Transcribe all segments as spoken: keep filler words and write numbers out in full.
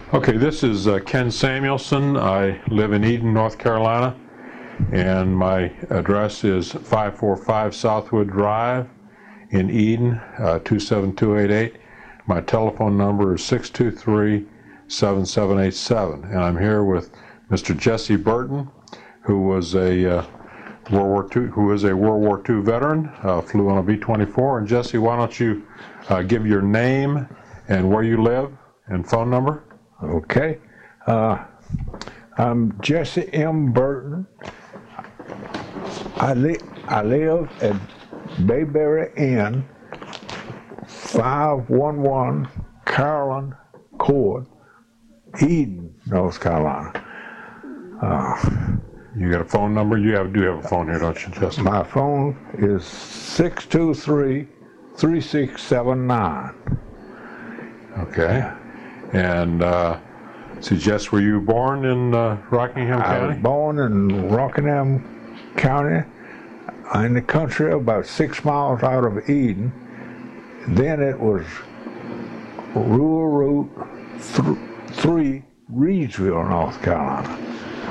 Okay, this is uh, Ken Samuelson. I live in Eden, North Carolina, and my address is five forty-five Southwood Drive in Eden, uh, two seven two eight eight. My telephone number is six two three, seven seven eight seven, and I'm here with Mister Jesse Burton, who was a uh, World War Two, who is a World War Two veteran, uh, flew on a B twenty-four. And Jesse, why don't you uh, give your name and where you live and phone number? Okay. Uh, I'm Jesse M. Burton. I, li- I live at Bayberry Inn, five one one Carolyn Court, Eden, North Carolina. Uh, You got a phone number? You have, do have a phone here, don't you, Jesse? my phone is six two three, three six seven nine. Okay. And uh, see, Jess, were you born in uh, Rockingham I County? was born in Rockingham County, in the country, about six miles out of Eden. Then it was Rural Route th- three, Reedsville, North Carolina.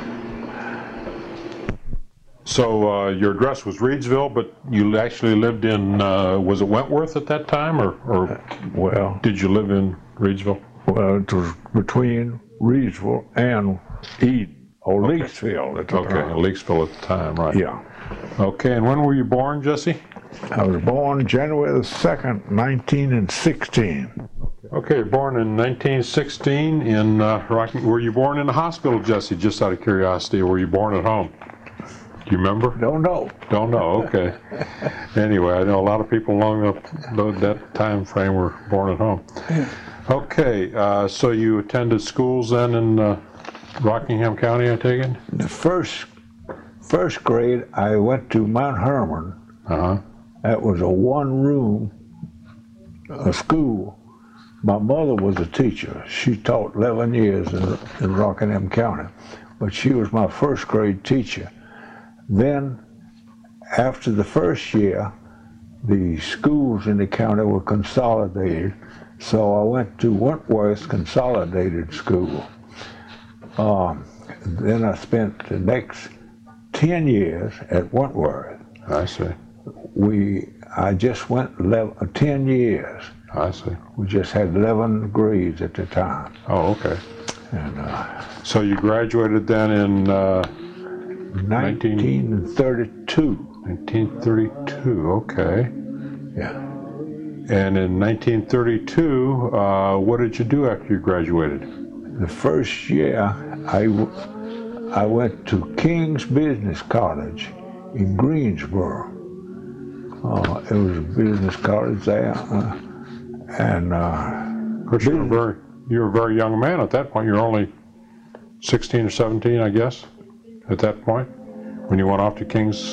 So uh, your address was Reedsville, but you actually lived in, uh, was it Wentworth at that time, or, or Well, did you live in Reedsville? well, it was between Reedsville and Eden, or Leakesville at the Okay, time. Leakesville at the time, right? Yeah. Okay, and when were you born, Jesse? I was born January the second, nineteen sixteen. Okay, born in nineteen sixteen in uh, Rocking. Were you born in a hospital, Jesse, just out of curiosity, or were you born at home? Do you remember? Don't know. Don't know, okay. Anyway, I know a lot of people along the, that time frame were born at home. Okay, uh, so you attended schools then in uh, Rockingham County, I take it? The first first grade, I went to Mount Hermon. Uh-huh. That was a one-room a school. My mother was a teacher. She taught eleven years in, in Rockingham County, but she was my first grade teacher. Then, after the first year, the schools in the county were consolidated, so I went to Wentworth Consolidated School. Um, then I spent the next ten years at Wentworth. I see. We, I just went eleven, ten years. I see. We just had eleven grades at the time. Oh, okay. And uh, So you graduated then in uh, nineteen thirty-two. nineteen thirty-two, okay. Yeah. And in nineteen thirty-two, uh, what did you do after you graduated? The first year, I, w- I went to King's Business College in Greensboro. Uh, it was a business college there. Uh, and uh, Of course, you were, a very, you were a very young man at that point. You were only sixteen or seventeen, I guess, at that point, when you went off to King's.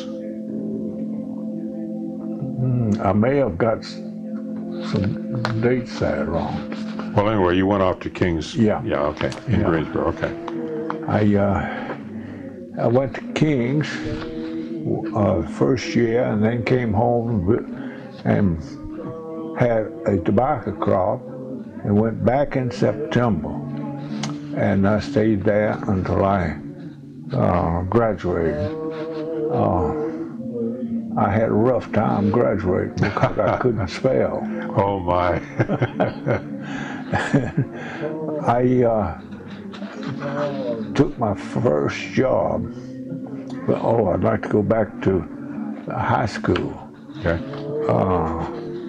I may have got s- some dates there wrong. Well, anyway, you went off to King's. Yeah. Yeah, okay. In Yeah. Greensboro, okay. I uh, I went to King's uh, first year, and then came home and had a tobacco crop, and went back in September, and I stayed there until I uh, graduated. Uh, I had a rough time graduating because I couldn't spell. Oh, my. I uh, took my first job. But, oh, I'd like to go back to high school. Okay. Uh,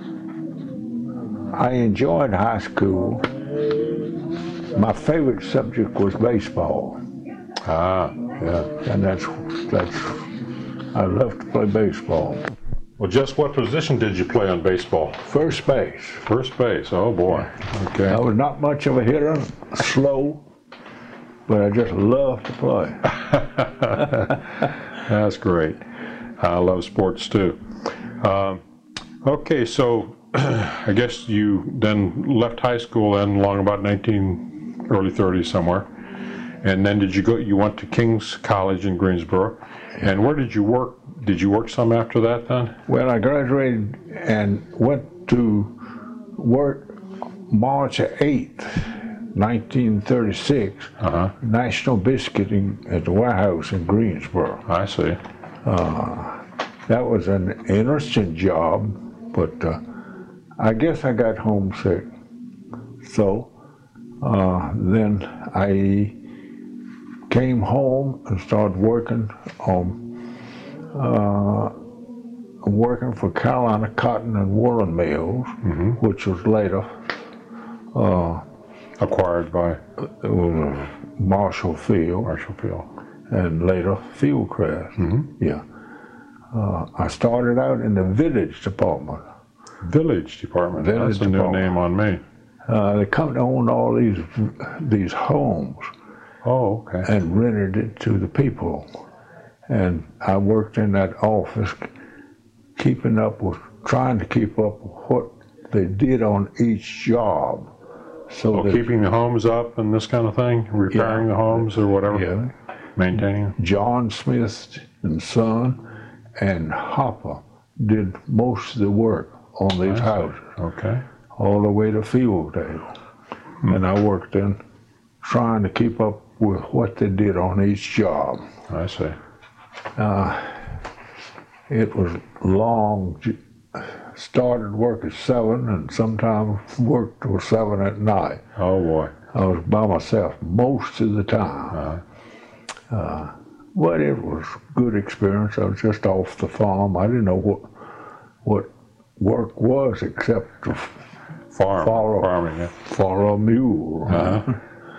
I enjoyed high school. My favorite subject was baseball, Ah, yeah. and that's that's. I love to play baseball. Well, just what position did you play on baseball? First base. First base. Oh, boy. Okay. I was not much of a hitter, slow, but I just loved to play. That's great. I love sports too. Um, okay, so I guess you then left high school then along about nineteen early thirties somewhere, and then did you go? You went to King's College in Greensboro, and where did you work? Did you work some after that then? Well, I graduated and went to work March eighth, nineteen thirty-six, Uh-huh. National Biscuiting at the White House in Greensboro. I see. That was an interesting job, but uh, I guess I got homesick. So uh, then I came home and started working on uh, working for Carolina Cotton and Woolen Mills, Mm-hmm. which was later uh, Acquired by it was Marshall Field, Marshall Field. and later Fieldcrest. Mm-hmm. Yeah. Uh, I started out in the village department. Village Department. Village That's a new Department. name on me. Uh, the company owned all these these homes Oh, okay. and rented it to the people. And I worked in that office, keeping up with, trying to keep up with what they did on each job. So Oh, that, keeping the homes up and this kind of thing? Repairing Yeah. the homes or whatever? yeah, Maintaining them? John Smith and Son and Hopper did most of the work on these houses, Okay. all the way to Fieldale. And I worked in trying to keep up with what they did on each job. I see. It was long. Started work at seven and sometimes worked till seven at night. Oh, boy. I was by myself most of the time. Uh-huh. Uh, but it was good experience. I was just off the farm. I didn't know what what work was except to Farm. Follow. Farming, yeah. follow a mule. Uh-huh.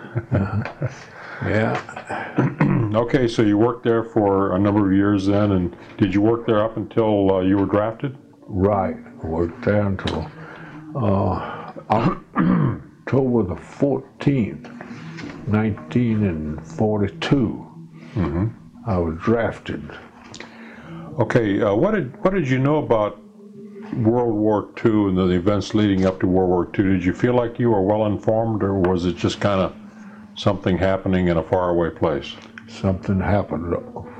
Yeah. Okay, so you worked there for a number of years then, and did you work there up until uh, you were drafted? Right. Worked there until uh, October the fourteenth, nineteen forty-two. Mm-hmm. I was drafted. Okay, uh, what did what did you know about World War Two and the events leading up to World War Two? Did you feel like you were well informed, or was it just kind of something happening in a faraway place? Something happened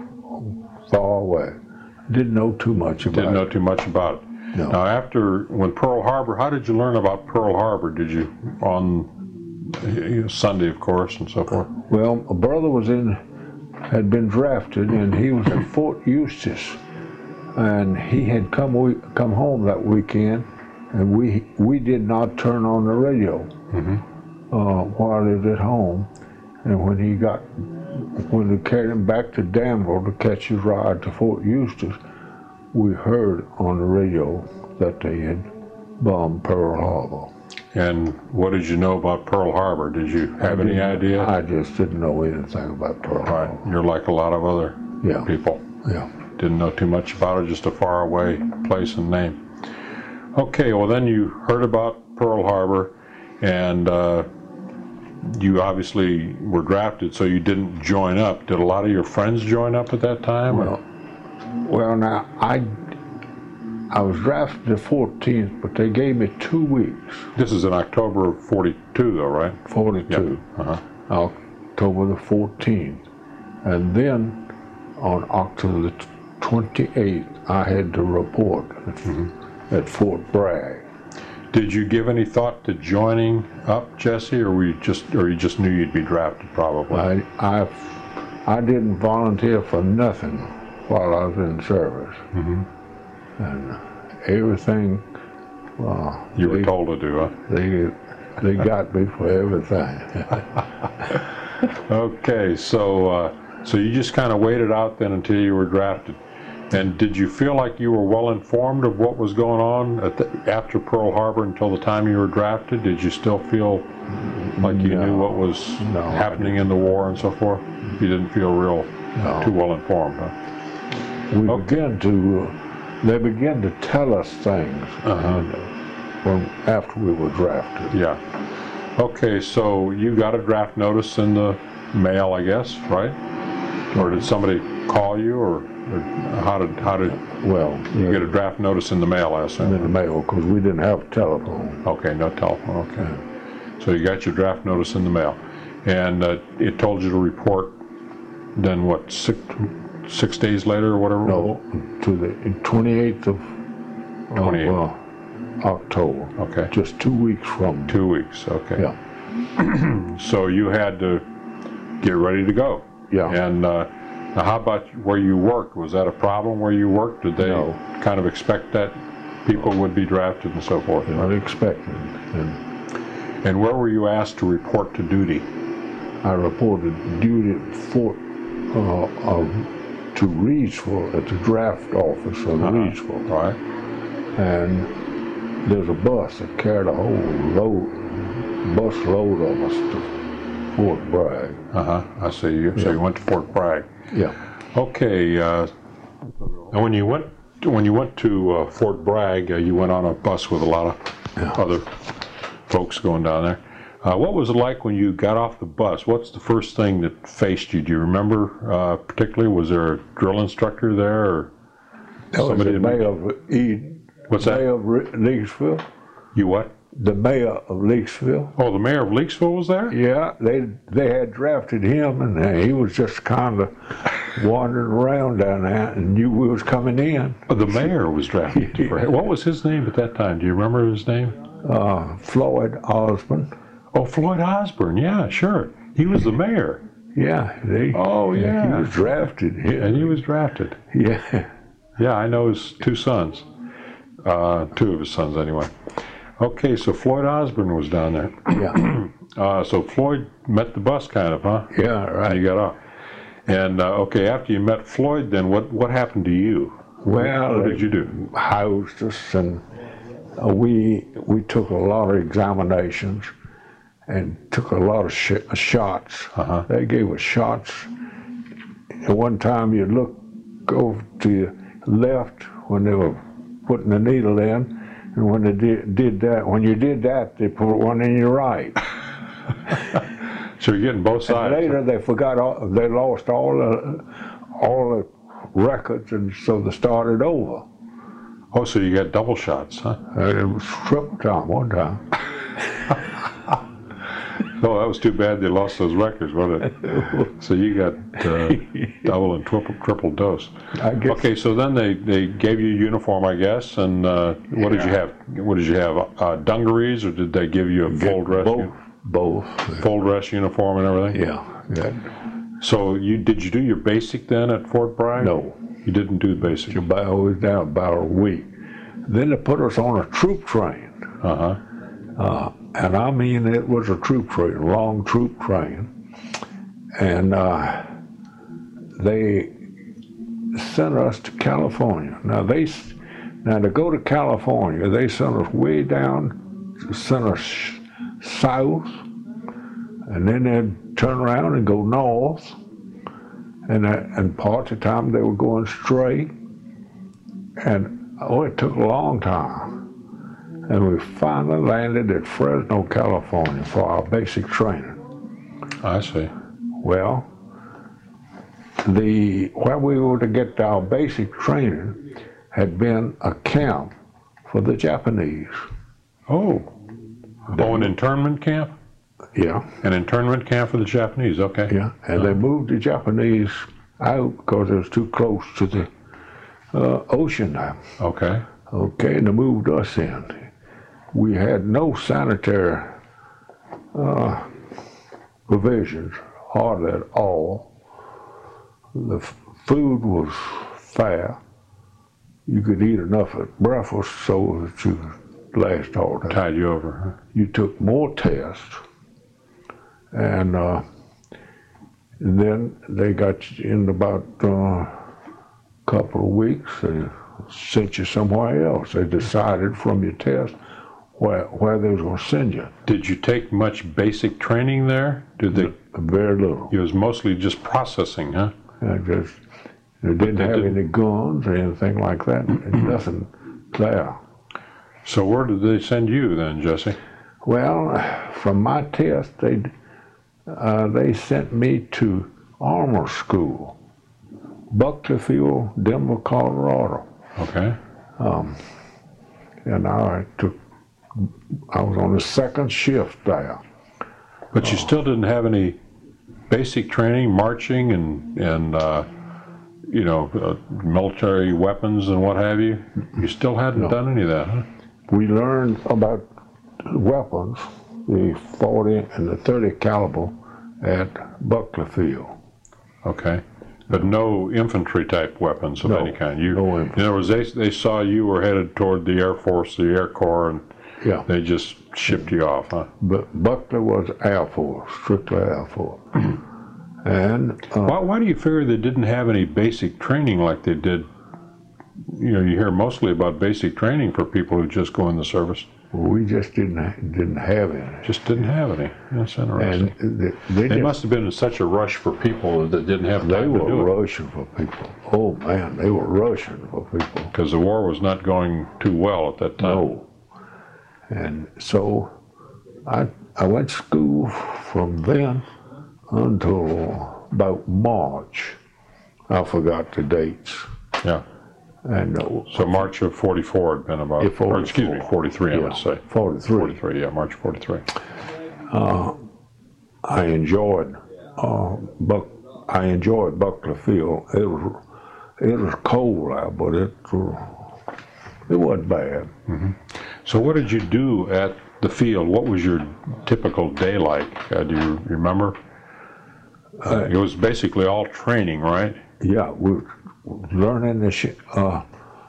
far away. Didn't know too much about Didn't know it. too much about it. No. Now, after when Pearl Harbor, how did you learn about Pearl Harbor? Did you on uh, Sunday, of course, and so forth? Well, a brother was in, had been drafted, and he was at Fort Eustis, and he had come we, come home that weekend, and we we did not turn on the radio Mm-hmm. uh, while he was at home, and when he got when they carried him back to Danville to catch his ride to Fort Eustis, we heard on the radio that they had bombed Pearl Harbor. And what did you know about Pearl Harbor? Did you have I any didn't- idea? I just didn't know anything about Pearl Right, Harbor. you're like a lot of other Yeah, people. yeah. Didn't know too much about it, just a faraway place and name. Okay, well then you heard about Pearl Harbor, and uh, you obviously were drafted, so you didn't join up. Did a lot of your friends join up at that time? or- Well, well, now I I was drafted the fourteenth, but they gave me two weeks. This is in October of forty-two, though, right? forty-two, Uh-huh. October the fourteenth, and then on October the twenty-eighth, I had to report at, Mm-hmm. at Fort Bragg. Did you give any thought to joining up, Jesse, or were you just, or you just knew you'd be drafted, probably? I I I didn't volunteer for nothing while I was in service, Mhm. and everything. Well, You were they- told to do it. They they got me for everything. Okay, so uh, so you just kind of waited out then until you were drafted. And did you feel like you were well informed of what was going on at the, after Pearl Harbor until the time you were drafted? Did you still feel like you knew No. what was No, I happening in the war and so forth? You didn't feel real No. too well informed, huh? We Okay. began to. Uh, they began to tell us things Uh-huh. and, uh, when after we were drafted. Yeah. Okay, so you got a draft notice in the mail, I guess, right? Or did somebody call you, or, or how did how did Well, you uh, get a draft notice in the mail? I assume. in the mail because we didn't have telephone. Okay, no telephone. Okay, so you got your draft notice in the mail, and uh, it told you to report. Then what? Six six days later, or whatever. No, to the twenty-eighth of, of twenty-eighth. uh, October. Okay, Just two weeks from. two weeks. Okay. Yeah. So you had to get ready to go. Yeah. And uh, now how about where you worked? Was that a problem where you worked? Did they No. kind of expect that people would be drafted and so forth? Unexpected. And And where were you asked to report to duty? I reported duty at Fort uh, uh, to Reidsville at the draft office of Uh-huh. Reidsville, All right. and there's a bus that carried a whole load, bus load of us to Fort Bragg. Uh-huh. I see you. So you went to Fort Bragg. Yeah. Okay. Uh, and when you went when you went to uh, Fort Bragg, uh, you went on a bus with a lot of Yeah. other folks going down there. Uh, what was it like when you got off the bus? What's the first thing that faced you? Do you remember uh, particularly? Was there a drill instructor there, or That was somebody? the mayor of Eden. What's that? Mayor of Re- Leakesville. You what? The mayor of Leakesville. Oh, the mayor of Leakesville was there? Yeah, they they had drafted him, and uh, he was just kind of wandering around down there, and knew we was coming in. Oh, the mayor was drafted. to Bragg. What was his name at that time? Do you remember his name? Uh, Floyd Osmond. Oh, Floyd Osborne. Yeah, sure. He was the mayor, Yeah, they. Oh, yeah. He was drafted. and he was drafted. Yeah. Yeah, I know his two sons. Uh, two of his sons, anyway. Okay, so Floyd Osborne was down there. Yeah. Uh, so Floyd met the bus, kind of, huh? Yeah. And Right. you got off. And uh, okay, after you met Floyd, then what what happened to you? Well, What they did you do? housed us, and uh, we we took a lot of examinations, and took a lot of sh- shots. Uh-huh. They gave us shots. And one time you look over to your left when they were putting the needle in, and when they did, did that, when you did that, they put one in your right. So you're getting both And sides. later they forgot all, they lost all the all the records, and so they started over. Oh, so you got double shots, huh? And it was triple time one time. Oh, that was too bad they lost those records, wasn't it? So you got uh, double and triple triple dose. I guess. Okay, so then they, they gave you a uniform, I guess, and uh, what did you have? What did you have? Uh, dungarees, or did they give you a full dress? Both. uni- Both. Full dress uniform and everything? Yeah. yeah. So you did you do your basic then at Fort Bragg? No. You didn't do the basic. About, I was down about a week. Then they put us on a troop train. Uh huh. Uh, and I mean, it was a troop train, long troop train. And uh, they sent us to California. Now they, s- now to go to California, they sent us way down, sent us south, and then they'd turn around and go north. And uh, and part of the time they were going straight. And oh, it took a long time. And we finally landed at Fresno, California for our basic training. I see. Well, the where we were to get our basic training had been a camp for the Japanese. Oh. Oh, an internment camp? Yeah, An internment camp for the Japanese, okay. yeah. And they moved the Japanese out because it was too close to the uh, ocean now. Okay. Okay, and they moved us in. We had no sanitary uh, provisions, hardly at all. The f- food was fair. You could eat enough at breakfast so that you could last all day. Tied you over, You took more tests, and, uh, and then they got you in about a uh, couple of weeks. They sent you somewhere else. They decided from your test where where they was going to send you. huh? Did you take much basic training there? Did they? Very little. It was mostly just processing, huh? I just they didn't they have didn't- any guns or anything like that. and nothing there. So where did they send you then, Jesse? Well, from my test, they uh, they sent me to armor school, Buckleyfield, Denver, Colorado, Okay. and I took. I was on the second shift there. But you still didn't have any basic training, marching and, and uh, you know, uh, military weapons and what have you? You still hadn't No. done any of that, huh? We learned about weapons, the forty and the thirty caliber at Buckley Field. Okay. But no infantry type weapons of No, any kind. You, no in other words, they, they saw you were headed toward the Air Force, the Air Corps, and Yeah. they just shipped you off, huh? But Buckley was Air Force, strictly Air Force. And uh, Why, why do you figure they didn't have any basic training like they did? You know, you hear mostly about basic training for people who just go in the service. we just didn't didn't have any. Just didn't have any. That's interesting. And they, they, They just, must have been in such a rush for people that didn't have they time to were do it. rushing for people. Oh man, they were rushing for people. Because the war was not going too well at that time. No. And so I I went to school from then until about March. I forgot the dates. Yeah. And uh, So March of forty-four had been about, Yeah, or excuse me, forty-four. forty-three, I Yeah, would say. forty-three. forty-three, yeah, March forty-three. I enjoyed uh, Buck. I enjoyed Buckley Field. It was it was cold out, but it was, it wasn't bad. So what did you do at the field? What was your typical day like? Uh, do you remember? Uh, it was basically all training, right? Yeah, we were learning the sh- uh,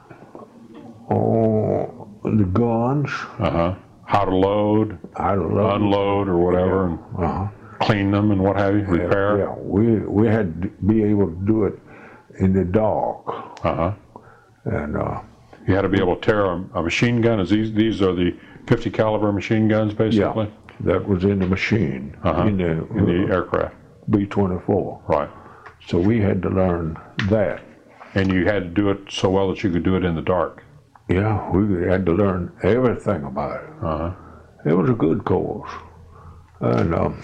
oh, the guns. Uh-huh. How to load, I love unload, or whatever, and Uh-huh. clean them and what have you, repair. Yeah, we we had to be able to do it in the dark, Uh-huh. and uh, You had to be able to tear a, a machine gun. Is these these are the fifty caliber machine guns, yeah, basically? that was in the machine Uh-huh. in the, In the aircraft, B twenty-four. right. So we had to learn that. And you had to do it so well that you could do it in the dark. Yeah, we had to learn everything about it. Uh-huh. It was a good course, and um,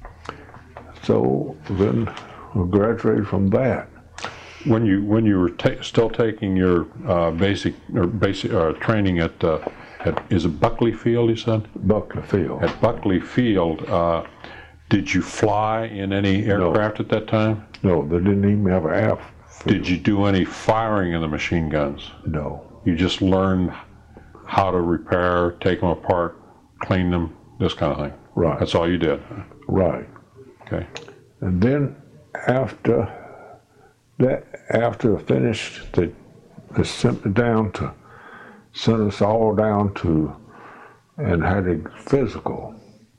so then we graduated from that. When you when you were ta- still taking your uh, basic or basic uh, training at uh, at is it Buckley Field? You said Buckley Field. at Buckley Field. Uh, did you fly in any aircraft at that time? No, they didn't even have an air field. Did you do any firing in the machine guns? No. You just learned how to repair, take them apart, clean them, this kind of thing. Right. That's all you did. Right. Okay. And then after that, after I finished, they, they sent me down to, sent us all down to, and had a physical.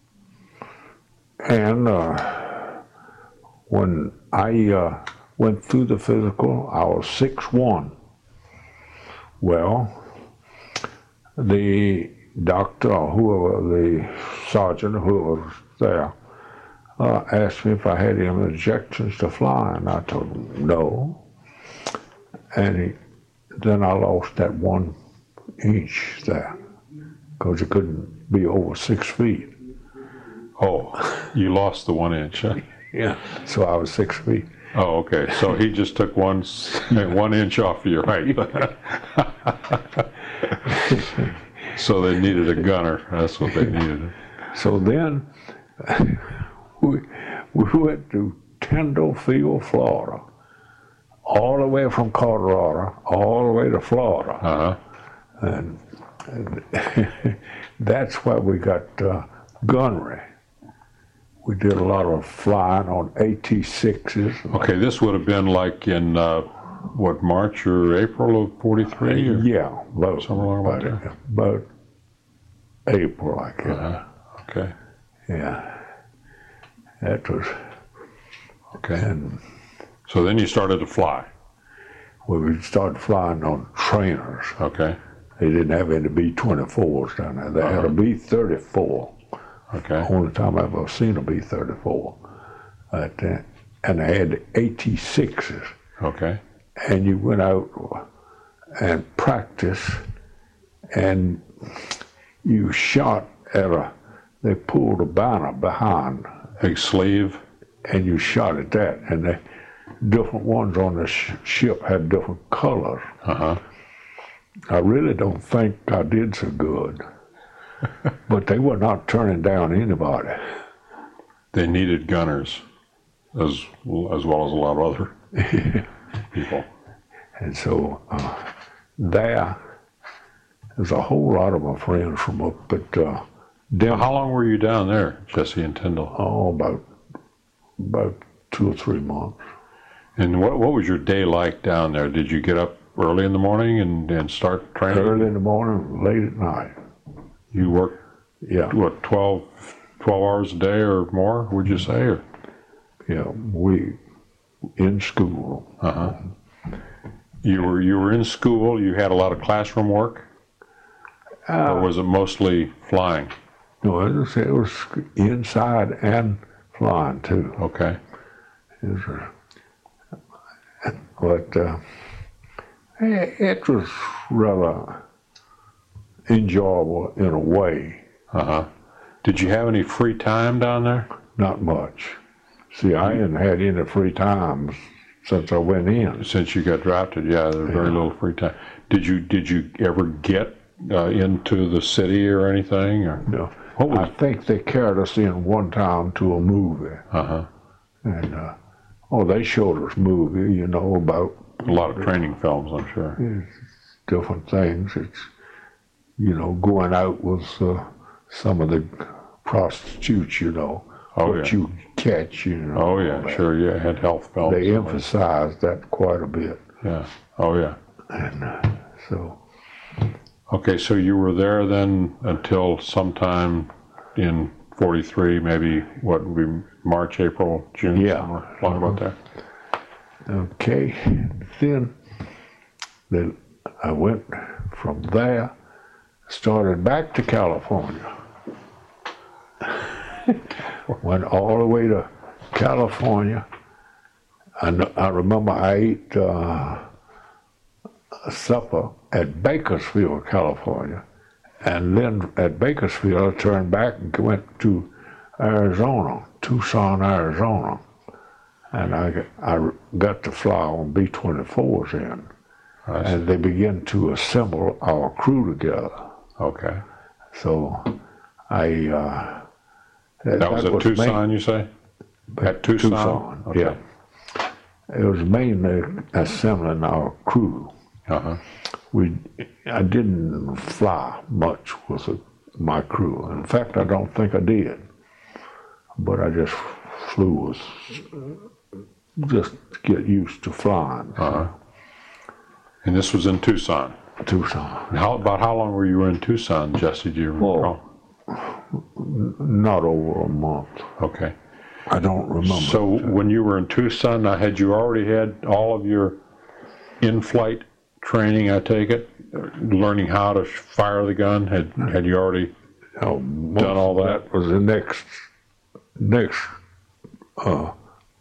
And uh, when I uh, went through the physical, I was six one. Well, the doctor or whoever, the sergeant or whoever was there, uh, asked me if I had any objections to flying. I told him no. And he, then I lost that one inch there because it couldn't be over six feet. Oh, you lost the one inch, huh? Yeah. So I was six feet. Oh, okay. So he just took one s- one inch off of your height. So they needed a gunner. That's what they needed. So then we, we went to Tyndall Field, Florida, all the way from Colorado, all the way to Florida. Uh-huh. And, and that's where we got uh, gunnery. We did a lot of flying on A T sixes. Okay, this would have been like in, uh, what, March or April of forty-three? Or? Yeah, about, Somewhere along about about, there. about April, I guess. Uh-huh. Okay. Yeah. That was, Okay. and So then you started to fly. when we started flying on trainers. Okay. They didn't have any B twenty-fours down there. They had a B thirty-four. Okay. Only time I've ever seen a B thirty-four. But, uh, and they had A T sixes. Okay. And you went out and practiced, and you shot at a, they pulled a banner behind, Big sleeve. and you shot at that. And the different ones on the sh- ship had different colors. Uh-huh. I really don't think I did so good. But they were not turning down anybody. They needed gunners as as well as a lot of other people. And so uh, there, there's a whole lot of my friends from up at uh, Denver. How long were you down there, Jesse, in Tyndall? Oh, about about two or three months. And what what was your day like down there? Did you get up early in the morning and, and start training? Early in the morning, late at night. You worked, Yeah, what, twelve, twelve hours a day or more, would you say? Or? yeah. We in school. Uh-huh. You were you were in school. You had a lot of classroom work, Uh, or was it mostly flying? no, it was, it was inside and flying too. Okay. It was, uh, but uh, it, it was rather enjoyable in a way. Uh huh. Did you have any free time down there? Not much. See, I hadn't had any free time since I went in. Since you got drafted, yeah, there was very Yeah. little free time. Did you did you ever get uh, into the city or anything? Or No, what was? I think they carried us in one time to a movie, Uh huh. and uh, oh, they showed us movie, you know, about A lot of training films, I'm sure. different things. It's, you know, going out with uh, some of the prostitutes, you know, Oh, what yeah. you catch, you know. Oh all yeah, that. sure. Yeah, had health films. They emphasized that quite a bit, Yeah. Oh yeah. and uh, so Okay, so you were there then until sometime in forty-three, maybe what would be March, April, June, Yeah. somewhere along about there. okay. Then, then I went from there, started back to California. Went all the way to California. I, kn- I remember I ate uh, a supper at Bakersfield, California. And then at Bakersfield, I turned back and went to Arizona, Tucson, Arizona. And I, got- I got to fly on B twenty-fours then. I see. And they began to assemble our crew together. Okay. So I. Uh, That was at main- Tucson, you say? At Tucson? Tucson, Okay. yeah. It was mainly assembling our crew. Uh-huh. We, I didn't fly much with the, my crew. In fact, I don't think I did. But I just flew as, just to get used to flying. Uh-huh. And this was in Tucson. Tucson. How about how long were you in Tucson, Jesse? Do you recall? Not over a month. Okay. I don't remember. So when you were in Tucson, now, had you already had all of your in-flight training, I take it? Learning how to fire the gun? Had had you already Oh, done all that? That was the next, next uh,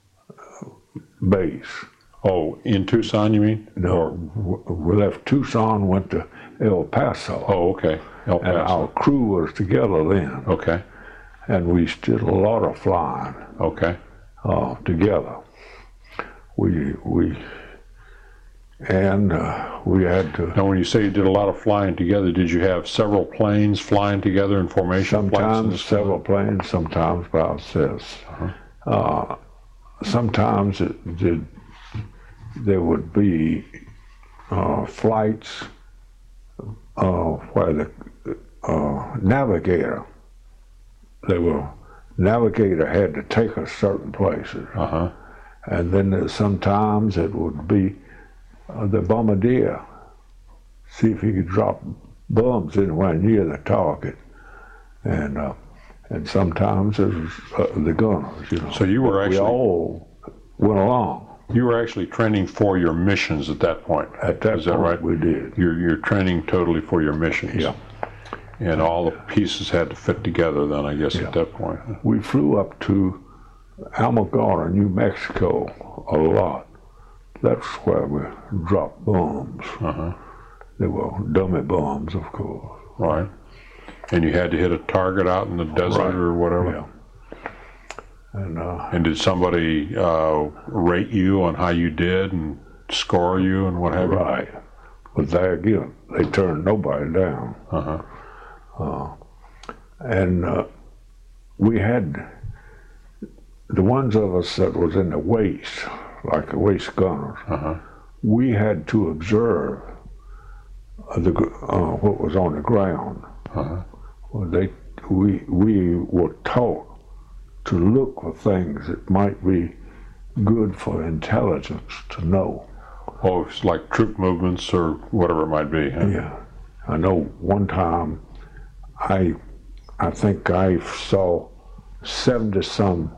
base. Oh, in Tucson, you mean? No, w- we left Tucson, went to El Paso, Oh, okay. El and our Paso. crew was together then, Okay. and we did a lot of flying Okay. uh, together. We we and uh, we had to Now, when you say you did a lot of flying together, did you have several planes flying together in formation? flights in sometimes the- several planes, sometimes by ourselves. Uh, sometimes it did. There would be uh, flights uh, where the uh, navigator, they were navigator had to take us certain places, Uh-huh. and then there, sometimes it would be uh, the bombardier, see if he could drop bombs anywhere near the target, and uh, and sometimes it was uh, the gunners. You know, So you were we actually all went along. you were actually training for your missions at that point. At that Is that point, right? we did. You're you're training totally for your missions. Yeah. And all the pieces had to fit together then, I guess, Yeah. at that point. We flew up to Alamogordo, New Mexico, a lot. That's where we dropped bombs. Uh-huh. They were dummy bombs, of course. Right. And you had to hit a target out in the desert Right. or whatever. Yeah. And uh, And did somebody uh, rate you on how you did and score you and what have you? right, but there again, they turned nobody down. Uh-huh. And uh, we had the ones of us that was in the waist, like the waist gunners. Uh-huh. We had to observe uh, the gr- uh, what was on the ground. Uh-huh. Well, they we we were taught to look for things that might be good for intelligence to know. Oh, it's like troop movements or whatever it might be. Huh? Yeah, I know. One time, I I think I saw seventy some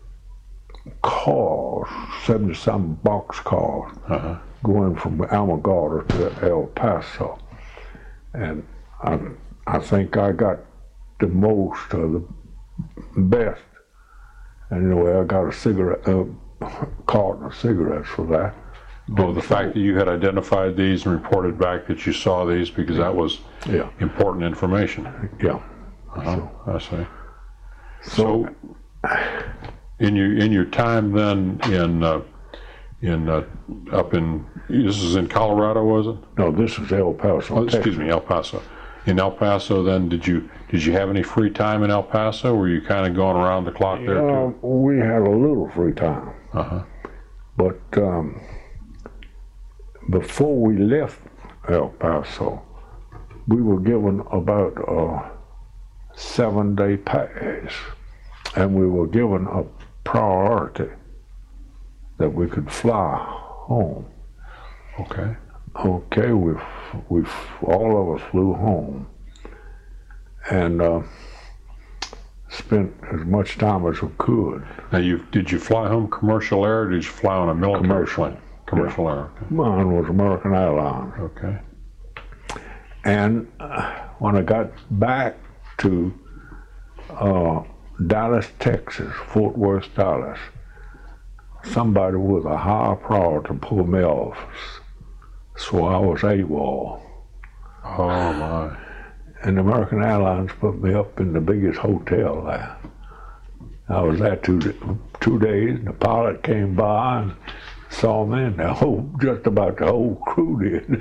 cars, seventy some box cars Uh-huh. going from Alamogordo to El Paso, and I I think I got the most of the best. Anyway, I got a cigarette, a carton of cigarettes for that. Oh, the fact that you had identified these and reported back that you saw these, because that was Yeah, important information. yeah. Uh-huh. I see. So, So, in your in your time then in uh, in uh, up in this is in Colorado, was it? no, this is El Paso. Oh, excuse Texas. me, El Paso. In El Paso, then did you did you have any free time in El Paso? Were you kind of going around the clock there Uh, too? we had a little free time, Uh huh. but um, before we left El Paso, we were given about a seven-day pass, and we were given a priority that we could fly home. Okay. Okay, we we all of us flew home, and uh, spent as much time as we could. Now, you did you fly home commercial air, or did you fly on a military Commercial. plane? Commercial air. Mine was American Airlines. Okay. And uh, when I got back to uh, Dallas, Texas, Fort Worth, Dallas, somebody with a high priority pulled me off. So I was AWOL. Oh my. And American Airlines put me up in the biggest hotel there. I was there two, two days, and the pilot came by and saw me, and the whole, just about the whole crew did.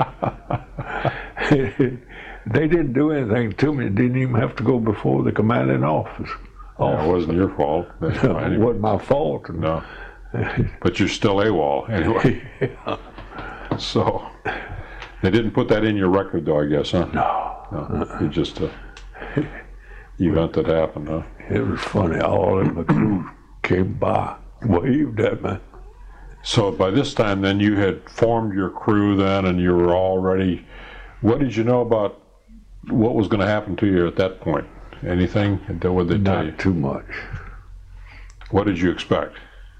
They didn't do anything to me. Didn't even have to go before the commanding office. Yeah, it wasn't your fault. But It anyway, wasn't my fault. no. But you're still AWOL anyway. So they didn't put that in your record, though, I guess, huh? No, No. You just uh, event that happened, huh? it was funny. All of the crew came by, waved at me. So by this time, then you had formed your crew, then, and you were already. What did you know about what was going to happen to you at that point? Anything? What did they tell you? Not too much. What did you expect?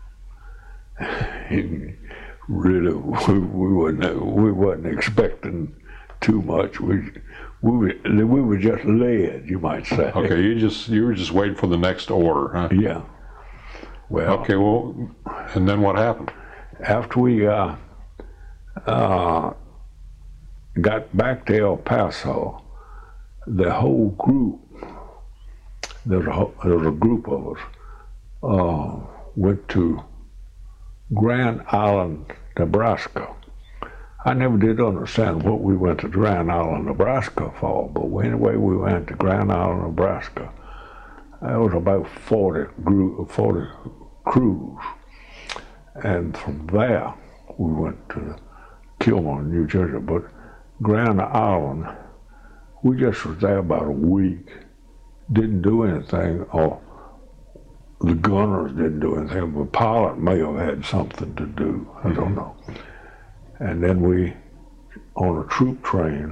Really, we, we wasn't we wasn't expecting too much. We we were, we were just led, you might say. Okay, you just you were just waiting for the next order, huh? Yeah. Well, Okay, well, and then what happened? after we uh, uh, got back to El Paso, the whole group, there was a, whole- there was a group of us, uh, went to Grand Island, Nebraska. I never did understand what we went to Grand Island, Nebraska for, but anyway, we went to Grand Island, Nebraska. There was about forty group, forty crews, and from there we went to Kilmer, New Jersey. But Grand Island, we just was there about a week. Didn't do anything, or the gunners didn't do anything. The pilot may have had something to do. I don't know. And then we, on a troop train,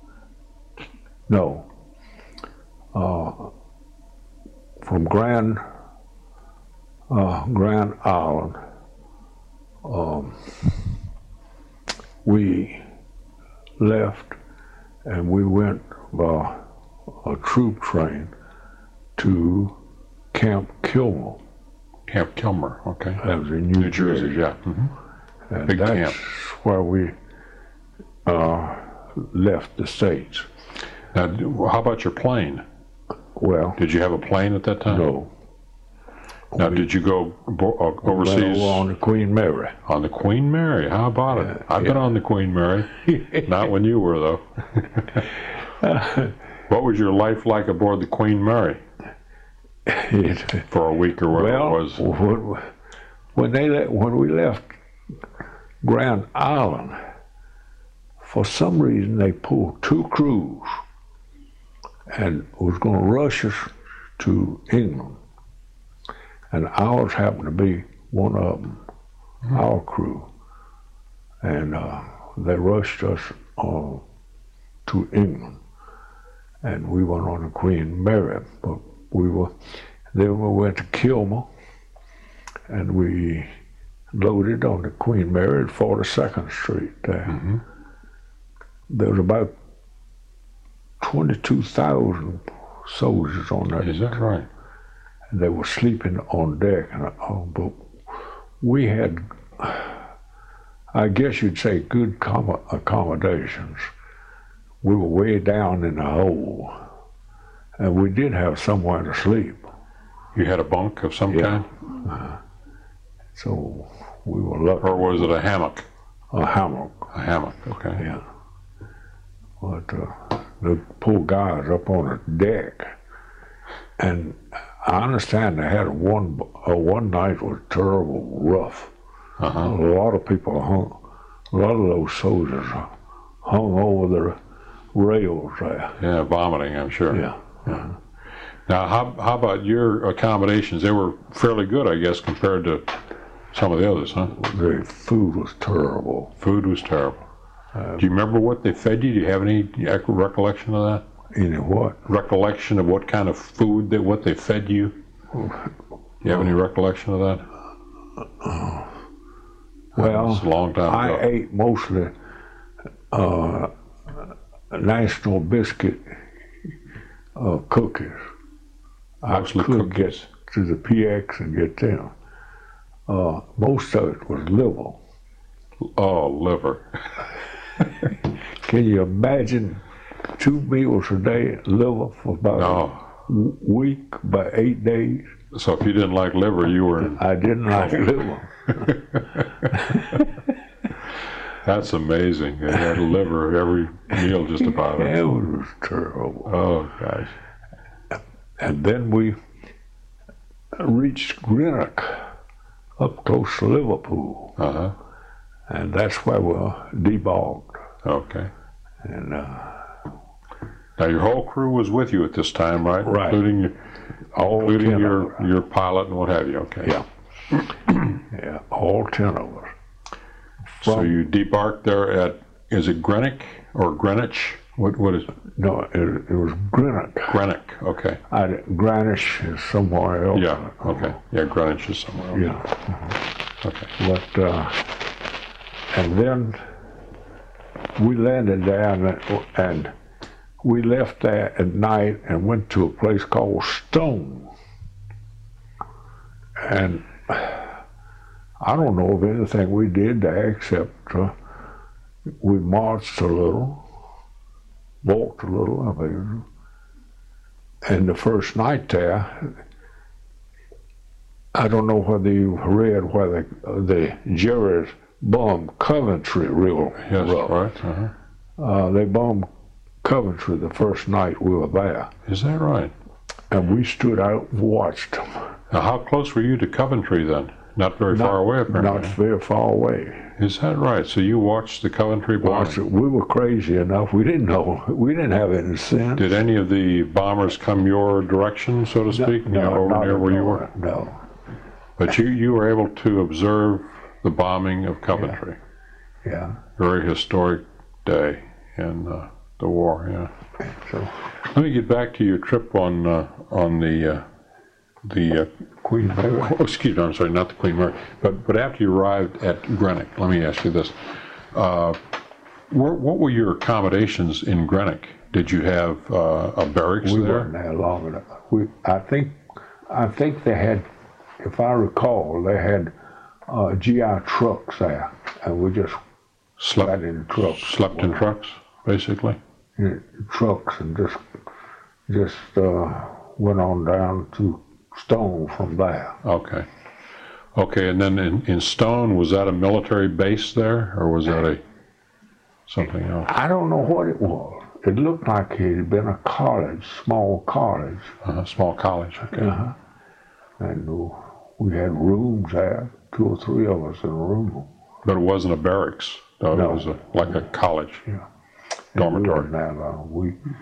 no, uh, from Grand uh, Grand Island, um, we left and we went by a troop train to Camp Kilmer. Camp Kilmer, okay. That was in New, New Jersey, Jersey. yeah. hmm And Big that's camp. where we uh, left the States. Now, how about your plane? Well, Did you have a plane at that time? no. Now, did you go bo- uh, Went overseas over on the Queen Mary. on the Queen Mary? How about it? Yeah, I've been on the Queen Mary. Not when you were, though. What was your life like aboard the Queen Mary for a week or whatever Well, it was? when, when they le- when we left Grand Island, for some reason they pulled two crews, and was going to rush us to England. And ours happened to be one of them, mm-hmm. our crew. And uh, they rushed us uh, to England. And we went on the Queen Mary, but we were, then we went to Kilmer, and we loaded on the Queen Mary at forty-second Street there. Mm-hmm. There was about twenty-two thousand soldiers on that. Is that right? And they were sleeping on deck, and uh, but we had, I guess you'd say, good com- accommodations. We were way down in the hole, and we did have somewhere to sleep. You had a bunk of some Yeah. kind? Uh, so we were lucky. Or was it a hammock? A hammock. A hammock, okay. Yeah. But uh, the poor guys up on the deck, and I understand they had a one a one night was terrible rough. Uh-huh. A lot of people hung, a lot of those soldiers hung over the rails there. Yeah, vomiting, I'm sure. Yeah. yeah. Now, how how about your accommodations? They were fairly good, I guess, compared to some of the others, huh? The food was terrible. Food was terrible. Uh, Do you remember what they fed you? Do you have any recollection of that? Any what? Recollection of what kind of food, that what they fed you? Do you have any recollection of that? Uh, well, it's a long time I ago. ate mostly uh, National Biscuit uh, cookies. Mostly I could cookies. get to the P X and get them. Uh, most of it was liver. Oh, liver. Can you imagine two meals a day, liver for about No. a week, by eight days? So if you didn't like liver, you were... I didn't like liver. That's amazing. They had liver every meal just about. It was terrible. Oh, gosh. And then we reached Greenock, up close to Liverpool. Uh-huh. And that's where we were debarked. Okay. And uh, Now, your whole crew was with you at this time, right? Right. Including, your, all including ten your, of us. your pilot and what have you, okay. Yeah. Yeah, all ten of us. So From- you debarked there at, is it Greenock or Greenwich? What What is No, it, it was Greenock. Greenock? Okay. I, Greenwich is somewhere else. Yeah, okay. Yeah, Greenwich is somewhere else. Yeah. Okay. But, uh, and then we landed there, and, and we left there at night and went to a place called Stone. And I don't know of anything we did there except uh, we marched a little, walked a little, I mean. And the first night there, I don't know whether you read where the, the Jerry's bombed Coventry real Yes, rough. right. Uh-huh. Uh, they bombed Coventry the first night we were there. Is that right? And we stood out and watched them. Now, how close were you to Coventry then? Not very Not- far away, apparently. Not very far away. Is that right? So you watched the Coventry Watched bombing? it. We were crazy enough. We didn't know. We didn't have any sense. Did any of the bombers come your direction, so to speak? You know, over not near at where you all. were? No. But you, you were able to observe the bombing of Coventry. Yeah. Very historic day in uh, the war, yeah. So Let me get back to your trip on uh, on the uh, the uh, Queen Mary. oh, excuse me, I'm sorry, not the Queen Mary, but but after you arrived at Greenock, let me ask you this: uh, where, what were your accommodations in Greenock? Did you have uh, a barracks We there? weren't there long enough. We, I think, I think they had, if I recall, they had uh, G I trucks there, and we just Slept got in trucks. slept in trucks, basically. in trucks and just just uh, went on down to Stone from there. Okay, okay, and then in, in Stone, was that a military base there, or was that a something else? I don't know what it was. It looked like it had been a college, small college. Uh, small college. Okay. Uh-huh. And uh, we had rooms there, two or three of us in a room. But it wasn't a barracks. No, No. it was a, like a college Yeah. dormitory. And we were there, uh, we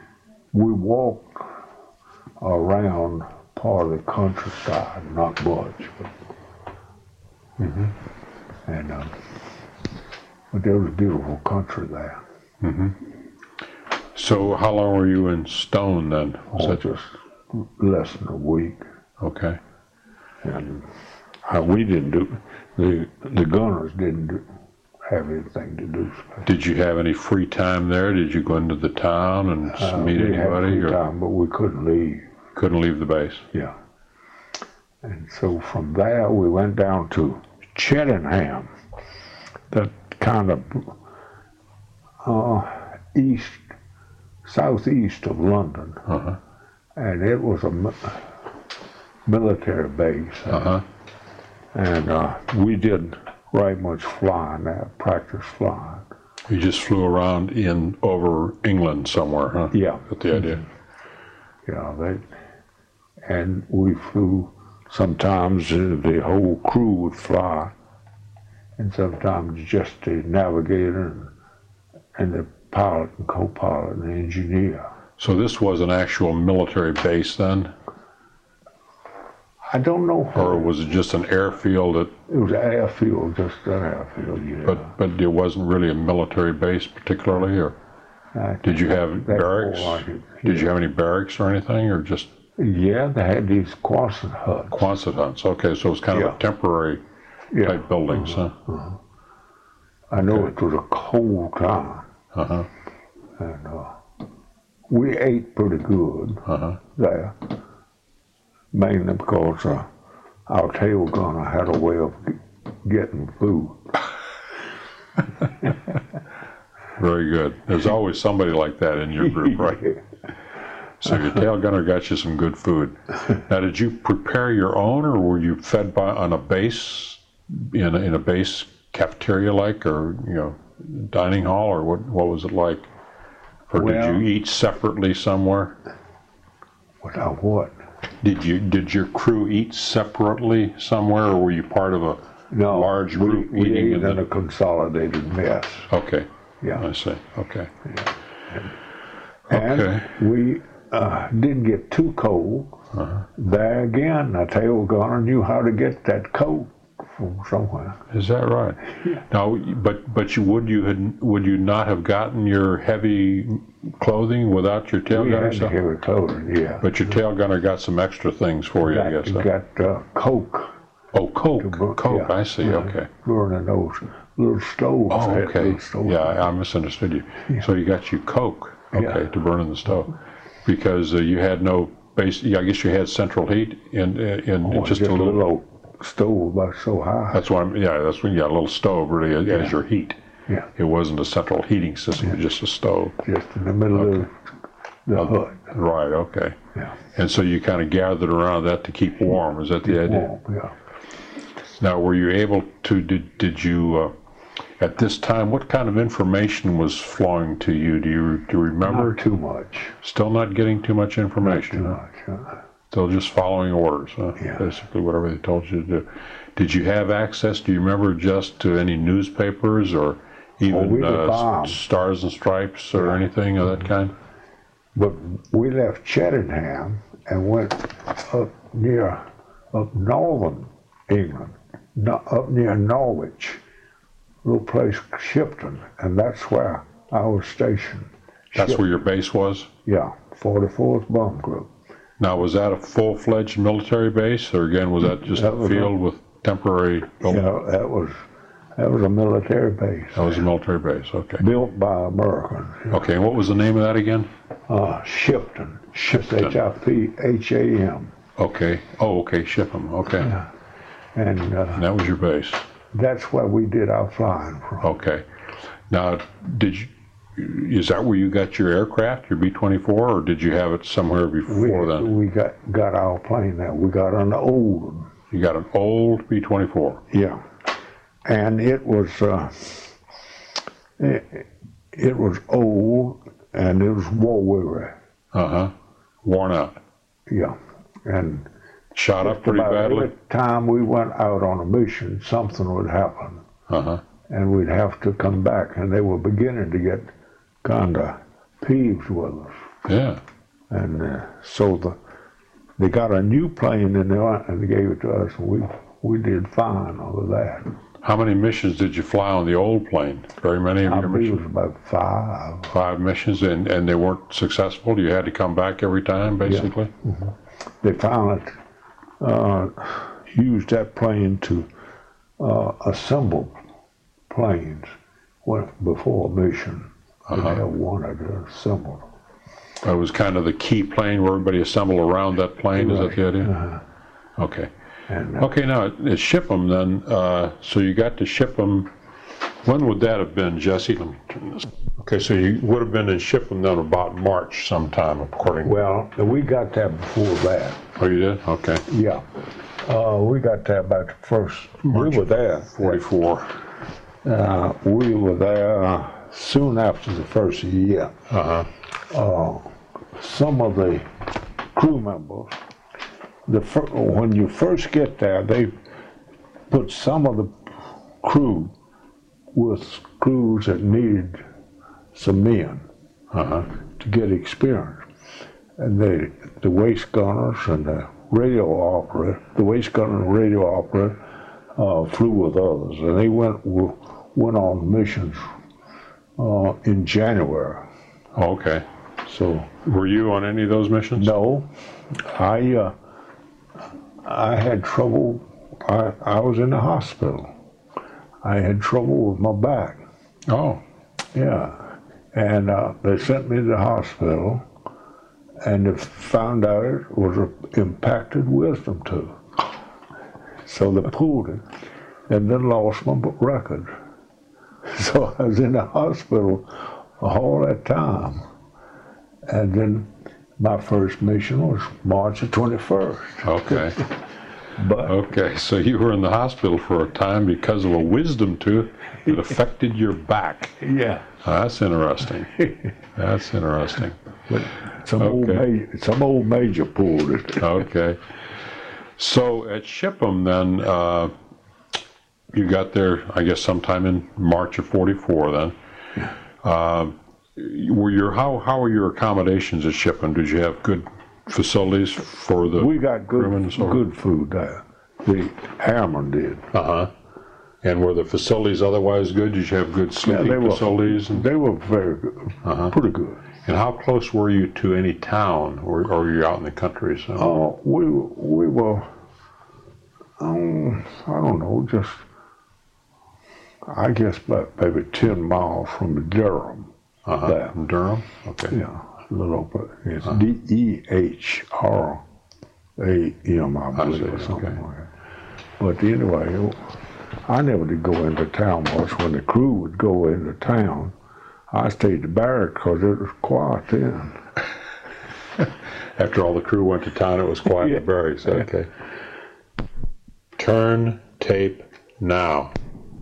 we walked around part of the countryside, not much, but, Mm-hmm. and um, but there was a beautiful country there. Mm-hmm. So how long were you in Stone then? Was Oh, that just less than a week, okay? and uh, we didn't do the the gunners didn't do, have anything to do. Did you have any free time there? Did you go into the town and Uh, meet we had anybody, free or time, but we couldn't leave. couldn't leave the base? Yeah. And so from there we went down to Cheltenham, that kind of uh, east, southeast of London, Uh-huh. and it was a mi- military base, Uh-huh. and uh, we didn't very much flying there, practice flying. You just flew around in over England somewhere, huh? Yeah. Got the idea. Yeah, they, and we flew, sometimes uh, the whole crew would fly, and sometimes just the navigator and, and the pilot and co-pilot and the engineer. So this was an actual military base then, I don't know, or was it just an airfield? That, it was an airfield, just an airfield, yeah. but but it wasn't really a military base particularly, or I did you think have that's barracks? more like it, Did yeah. you have any barracks or anything, or just Yeah, they had these Quonset huts. Quonset huts? Okay, so it was kind of Yeah. a temporary Yeah. type buildings, huh? I know Okay. it was a cold time, Uh-huh. and uh, we ate pretty good Uh-huh. there, mainly because uh, our tail gunner had a way of g- getting food. Very good. There's always somebody like that in your group, right? So your tail gunner got you some good food. Now, did you prepare your own, or were you fed by on a base, in a, in a base cafeteria like, or you know, dining hall, or what? What was it like? Or did Well- you eat separately somewhere? Without what? Did you did your crew eat separately somewhere, or were you part of a No, large we, group we eating ate in in the? a consolidated mess. Okay, Yeah, I see. Okay, and okay. we uh, didn't get too cold. Uh-huh. There again, the tail gunner knew how to get that coat from somewhere. Is that right? Yeah. Now, but but you would you had would you not have gotten your heavy clothing without your tail We gunner? had to stuff? heavy clothing, yeah. But your tail gunner got some extra things for you, I got, guess. huh? got uh, coke. Oh, coke, burn- coke. yeah. I see. Yeah. Okay. Burning those little stoves. Oh, had okay. little stoves. Yeah, I, I misunderstood you. So you got you coke, okay, Yeah. to burn in the stove, because uh, you had no base. Yeah, I guess you had central heat in in Oh, just, a little. old stove about so high. That's why. I'm, yeah, that's when you got a little stove really as, as your heat. Yeah, It wasn't a central heating system; it was just a stove. just in the middle of the hut. Right. Okay. Yeah. And so you kind of gathered around that to keep warm. Is that the idea? Warm, yeah. Now, were you able to? Did did you? Uh, at this time, what kind of information was flowing to you? Do you do you remember? Not too much. Still not getting too much information. Too huh? much. Huh? Still just following orders. Huh? Yeah. Basically, whatever they told you to do. Did you have access? Do you remember just to any newspapers or even we were uh, bombed. Stars and Stripes or anything of that kind? But we left Cheltenham and went up near, up northern England, no, up near Norwich, little place Shipton, and that's where I was stationed. That's Ship- where your base was. Yeah, forty-fourth Bomb Group. Now, was that a full-fledged military base, or again, was that just That a was field a- with temporary? You know, that was that was a military base That was a military base. Okay. built by Americans. Okay. And what was the name of that again? Uh, Shipton, Shipton. H I P H A M, Okay. Oh, okay. Shipham. Okay. and uh, And that was your base. that's where we did our flying from. Okay. Now, did you? Is that where you got your aircraft, your B twenty-four, or did you have it somewhere We, before then? we got got our plane there. We got an old one. You got an old B twenty-four. Yeah, and it was uh, it, it was old and it was war weary. Uh huh. Worn out. Yeah, and Shot up pretty about badly. every time we went out on a mission, something would happen, Uh huh. and we'd have to come back. And they were beginning to get kind of peeved with us. Yeah. And uh, so the they got a new plane and they, and they gave it to us. And we we did fine over that. How many missions did you fly on the old plane? Very many of I your believe it missions? was about five. Five missions, and, and they weren't successful? You had to come back every time, basically? Yeah. Mm-hmm. They finally uh, used that plane to uh, assemble planes when, before a mission. They Uh-huh. have one that are assembled. It was kind of the key plane where everybody assembled around that plane, is that the idea? Uh-huh. Okay. And, uh, Okay, now, uh, ship them then, uh, so you got to ship them, when would that have been, Jesse? Let me turn this. Okay, so you would have been in ship them then about March sometime, according to... well, we got that before that. Oh, you did? Okay. Yeah. Uh, we got that about the first. March we were there. forty-four. Uh, we were there uh, soon after the first year. Uh-huh. Uh, some of the crew members, the fir- when you first get there, they put some of the crew with crews that needed some men Uh-huh. to get experience. And they, the waist gunners and the radio operator, the waist gunner and radio operator uh, flew with others, and they went went on missions uh, in January. Okay. So Were you on any of those missions? no, I uh, I had trouble. I I was in the hospital. I had trouble with my back. Oh. Yeah, and uh, they sent me to the hospital, and they found out it was an impacted wisdom tooth. So they pulled it, and then lost my record. So I was in the hospital all that time, and then my first mission was March the twenty-first. Okay. But Okay, so you were in the hospital for a time because of a wisdom tooth that affected your back. yeah, That's interesting. That's interesting. but some old Okay. major, some old major pulled it. Okay. So at Shipham then, uh, you got there, I guess, sometime in March of forty-four then. Uh, were your how how were your accommodations at Shipham? Did you have good facilities for the? We got good crewmen and so on? good food there. The airmen did. Uh huh. And were the facilities otherwise good? Did you have good sleeping they were- facilities? And, They were very good, Uh-huh. pretty good. and how close were you to any town, or, or were you out in the country? So. Oh, we we were, um, I don't know, just I guess about maybe ten miles from Durham. Uh-huh. there. From Durham. Okay. Yeah, a little bit. It's D E H R A M, I believe, see, or something okay. like that. But anyway, I never did go into town much. When the crew would go into town, I stayed at barracks because it was quiet then. After all the crew went to town, it was quiet Yeah. at barracks. Okay. Turn tape now.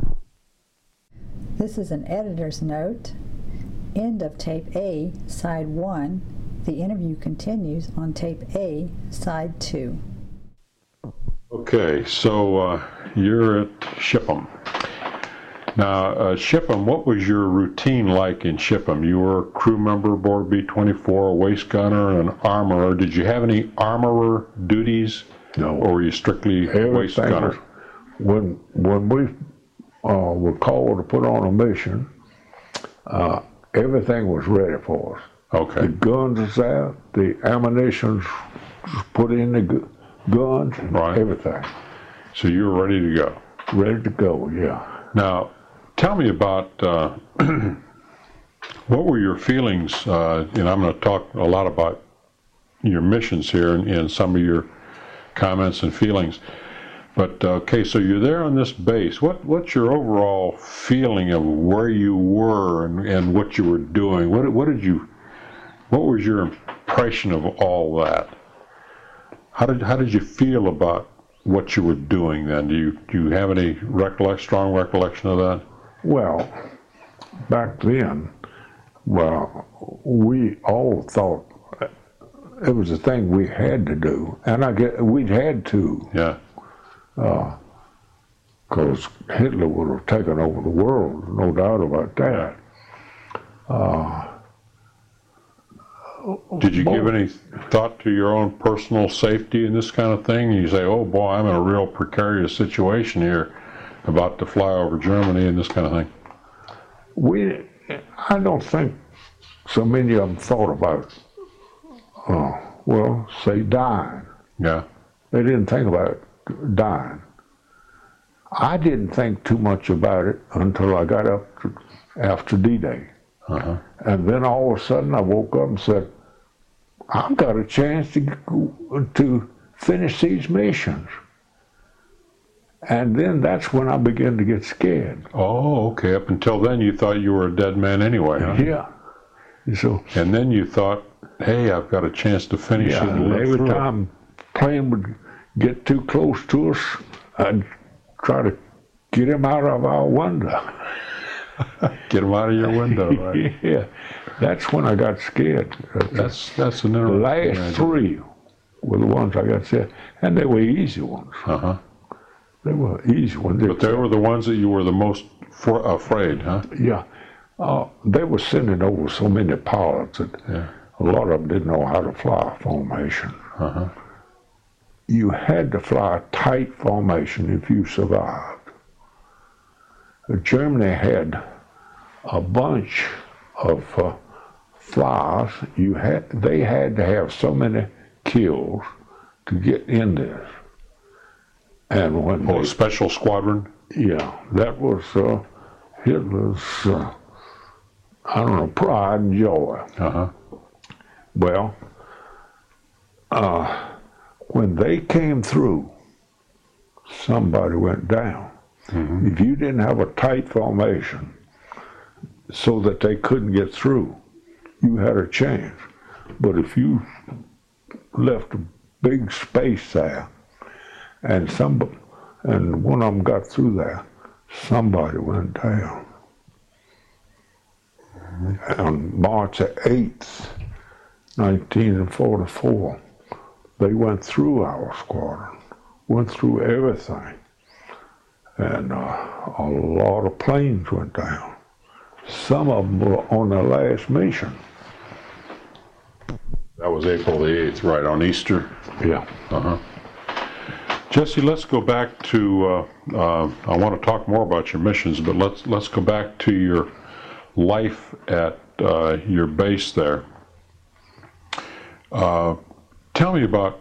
This is an editor's note. End of tape A, side one. The interview continues on tape A, side two. Okay, so uh, you're at Shipham. Now, uh, Shipham, what was your routine like in Shipham? You were a crew member aboard B twenty-four, a waist gunner, and an armorer. Did you have any armorer duties? No. Or were you strictly waist Everything gunner? was- when when we uh, were called to put on a mission, uh, everything was ready for us. The Okay, guns was there, the ammunition was put in the gu- guns, and Right. everything so you were ready to go. ready to go. Yeah. Now, tell me about uh, what were your feelings, uh, and I'm going to talk a lot about your missions here and, and some of your comments and feelings. But uh, okay, so you're there on this base. What what's your overall feeling of where you were and, and what you were doing? What what did you what was your impression of all that? How did how did you feel about what you were doing then? Do you do you have any recollect strong recollection of that? Well, back then, well, we all thought it was a thing we had to do, and I get we'd had to, Yeah. because Hitler would have taken over the world, no doubt about that. Uh, Did you give Most- any thought to your own personal safety in this kind of thing? You say, oh boy, I'm in a real precarious situation here, about to fly over Germany and this kind of thing. We, I don't think so many of them thought about, uh, well, say dying. Yeah. They didn't think about dying. I didn't think too much about it until I got up to, after D-Day. Uh-huh. And then all of a sudden I woke up and said, I've got a chance to, go- to finish these missions. And then that's when I began to get scared. Oh, okay. Up until then, you thought you were a dead man anyway, huh? Yeah. So, And then you thought, hey, I've got a chance to finish yeah, it and and live every through it. time plane would get too close to us, I'd try to get him out of our window. Get them out of your window, right? Yeah, that's when I got scared. That's that's an The interesting last idea. three were the ones I got scared, and they were easy ones. Uh-huh. They were easy ones. But they were the ones that you were the most fr- afraid, huh? Yeah, uh, they were sending over so many pilots that Yeah. a lot of them didn't know how to fly a formation. Uh-huh. You had to fly a tight formation if you survived. Germany had a bunch of uh, flyers. You had, they had to have so many kills to get in this. And when Oh, they, special squadron? yeah, that was uh, Hitler's, uh, I don't know, pride and joy. Uh-huh. Well, uh, when they came through, somebody went down. Mm-hmm. If you didn't have a tight formation so that they couldn't get through, you had a chance. But if you left a big space there and some, and one of them got through there, somebody went down. On March eighth, nineteen forty-four, they went through our squadron, went through everything. And uh, a lot of planes went down. Some of them were on their last mission. That was April the eighth, right, on Easter? Yeah. Uh-huh. Jesse, let's go back to, uh, uh, I want to talk more about your missions, but let's let's go back to your life at uh, your base there. Uh, tell me about,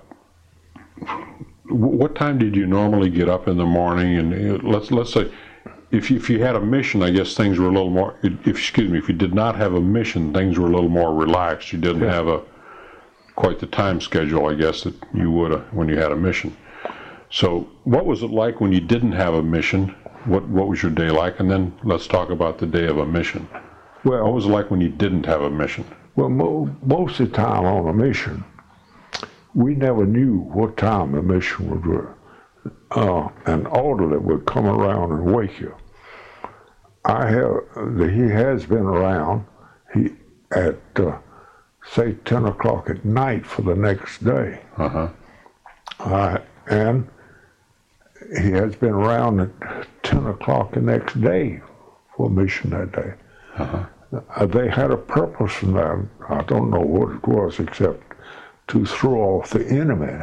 what time did you normally get up in the morning? And uh, let's let's say, if you, if you had a mission, I guess things were a little more. If excuse me, if you did not have a mission, things were a little more relaxed. You didn't Yeah. have a quite the time schedule, I guess, that you would have when you had a mission. So, what was it like when you didn't have a mission? What what was your day like? And then let's talk about the day of a mission. What Well, was it like when you didn't have a mission? well, mo- most of the time on a mission, we never knew what time the mission would be. Uh, an orderly would come around and wake you. I have, he has been around. He at uh, say ten o'clock at night for the next day. Uh huh. Uh, and he has been around at ten o'clock the next day for a mission that day. Uh-huh. Uh, they had a purpose in that. I don't know what it was except to throw off the enemy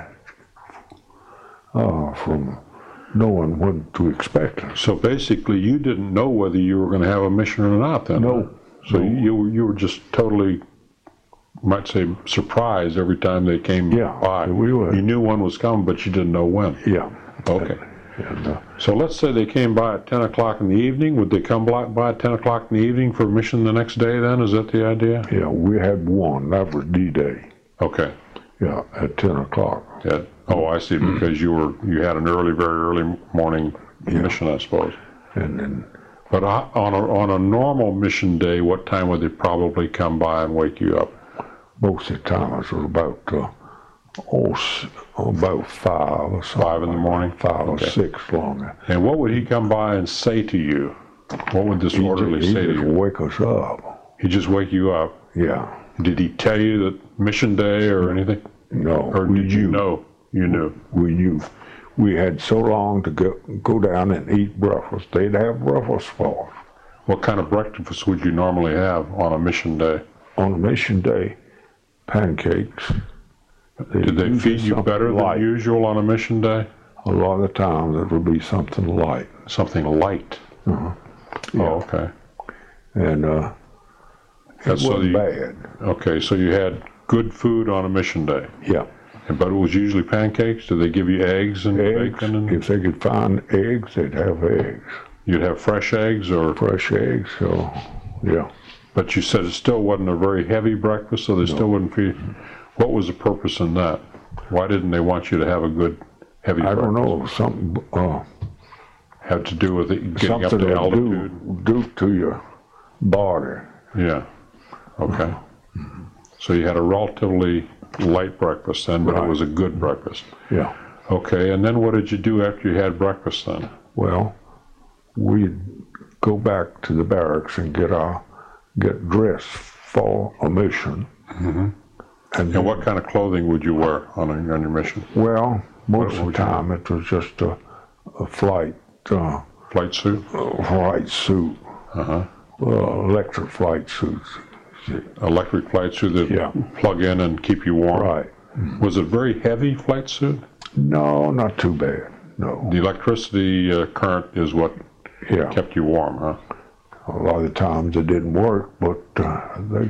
uh, from knowing when to expect us. So basically, you didn't know whether you were going to have a mission or not. Then. No. So No. you were you were just totally, might say, surprised every time they came Yeah, by. we were. You knew one was coming, but you didn't know when. Yeah. Okay. And, uh, So let's say they came by at ten o'clock in the evening. Would they come by by at ten o'clock in the evening for a mission the next day then? Is that the idea? yeah, we had one. That was D-Day. Okay. Yeah, at ten o'clock. Yeah. Oh, I see, because you were, you had an early, very early morning mission, I suppose. And then, But uh, on a, on a normal mission day, what time would they probably come by and wake you up? most of the time it was about, uh, oh, s- about five or something. Five in the morning? Five Okay. or six longer. And what would he come by and say to you? What would this He orderly just, he say to just you? wake us up. He'd just wake you up. Yeah. Did he tell you that mission day or anything? No. Or we did you knew. know? You knew. We knew. We had so long to go, go down and eat breakfast. They'd have breakfast for us. What kind of breakfast would you normally have on a mission day? On a mission day, pancakes. Did they feed you something better than light. usual on a mission day? A lot of the times it would be something light. Something light. Uh-huh. Yeah. Oh, okay. And uh, it That's so wasn't you- bad. Okay, so you had good food on a mission day, Yeah. And- but it was usually pancakes. Did they give you eggs and Eggs. bacon? And If they could find eggs, they'd have eggs. you'd have fresh eggs, or Fresh eggs. So, yeah. but you said it still wasn't a very heavy breakfast, so they still wouldn't feed. What was the purpose in that? Why didn't they want you to have a good heavy I breakfast? don't know. Something. Uh, Have to do with it getting up something to to altitude? do, do to your body. Yeah. Okay. So you had a relatively light breakfast then, but it Right. was a good breakfast. Yeah. Okay, and then what did you do after you had breakfast then? Well, we'd go back to the barracks and get our get dressed for a mission. Mm-hmm. And, And what kind of clothing would you wear on, a, on your mission? well, most of would the you time it was just a, a flight uh, Flight suit? flight suit, Uh-huh. uh, electric flight suits. Electric flight suit that Yeah. plug in and keep you warm? Right. Was it very heavy flight suit? No, not too bad. No. The electricity uh, current is what Yeah. kept you warm, huh? A lot of the times it didn't work, but uh, they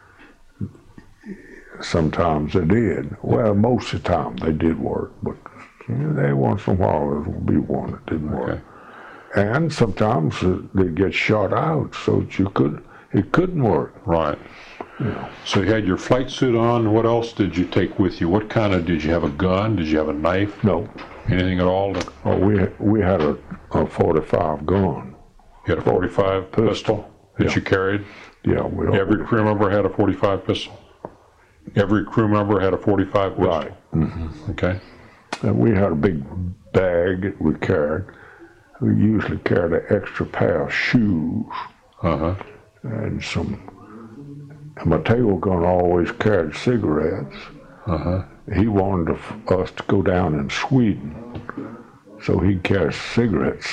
sometimes they did. Well, most of the time they did work, but you know, they once in a while there would be one that didn't work. Okay. And sometimes uh, they'd get shot out, so that you could it couldn't work. Right. So you had your flight suit on. What else did you take with you? What kind of, did you have a gun? Did you have a knife? No, Anything at all? To, oh, we we had a, a forty-five gun. you had a forty-five pistol, Pistol. that Yeah. you carried? Yeah, we all, Every crew member had a forty-five pistol? Every crew member had a forty-five pistol? right. Okay. And we had a big bag that we carried. We usually carried an extra pair of shoes Uh-huh. and some. And my tail gun always carried cigarettes. Uh-huh. He wanted to, us to go down in Sweden, so he'd carry cigarettes.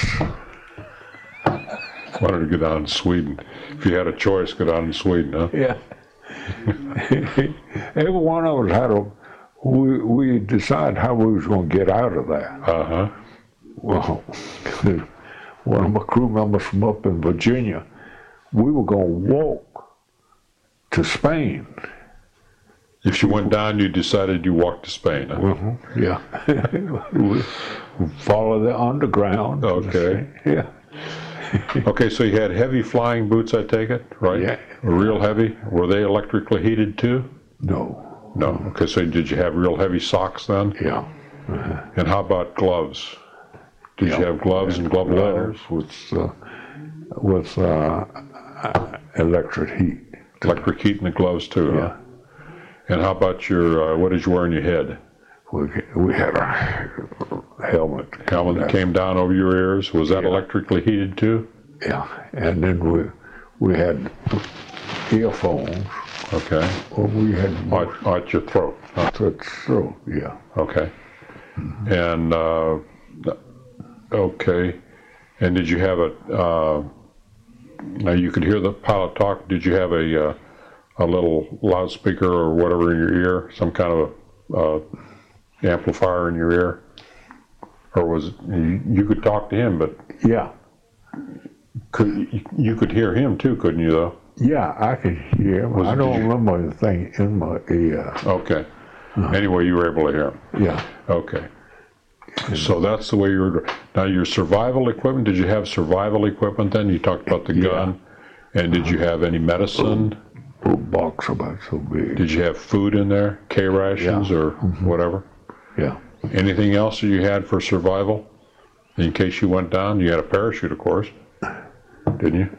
Wanted to go down to Sweden. If you had a choice, go down to Sweden, huh? Yeah. Every one of us had a. We we decided how we was going to get out of that. Uh-huh. Well, one of my crew members from up in Virginia, we were going to walk to Spain. If you went down, you decided you walked to Spain, huh? Uh-huh. Yeah. We follow the underground. Okay. Yeah. Okay, so you had heavy flying boots, I take it, right? Yeah. Real heavy? Were they electrically heated too? No. No. Okay, so did you have real heavy socks then? Yeah. And how about gloves? Did you Yeah. have gloves and glove liners? With uh, with uh, electric heat. Electric heat in the gloves too, huh? Yeah. And how about your, uh, what did you wear on your head? We we had a helmet. Helmet that came down over your ears? Was that Yeah. electrically heated too? Yeah, and then we we had earphones, Okay. or we had At, at your throat, huh? to throat. Yeah. Okay. And, uh, okay. And did you have a, uh, now you could hear the pilot talk. Did you have a, uh, a little loudspeaker or whatever in your ear? Some kind of a, uh, amplifier in your ear? Or was it, you, you could talk to him, but Yeah. could, you could hear him too, couldn't you though? Yeah, I could hear. Was I it- don't did you- remember anything in my ear. Okay. Anyway, you were able to hear him. Yeah. Okay. So that's the way you were. Now, your survival equipment, did you have survival equipment then? You talked about the Yeah. gun. And did you have any medicine? A box about so big. Did you have food in there? K rations Yeah. or whatever? Yeah. Anything else that you had for survival? In case you went down? You had a parachute, of course. Didn't you?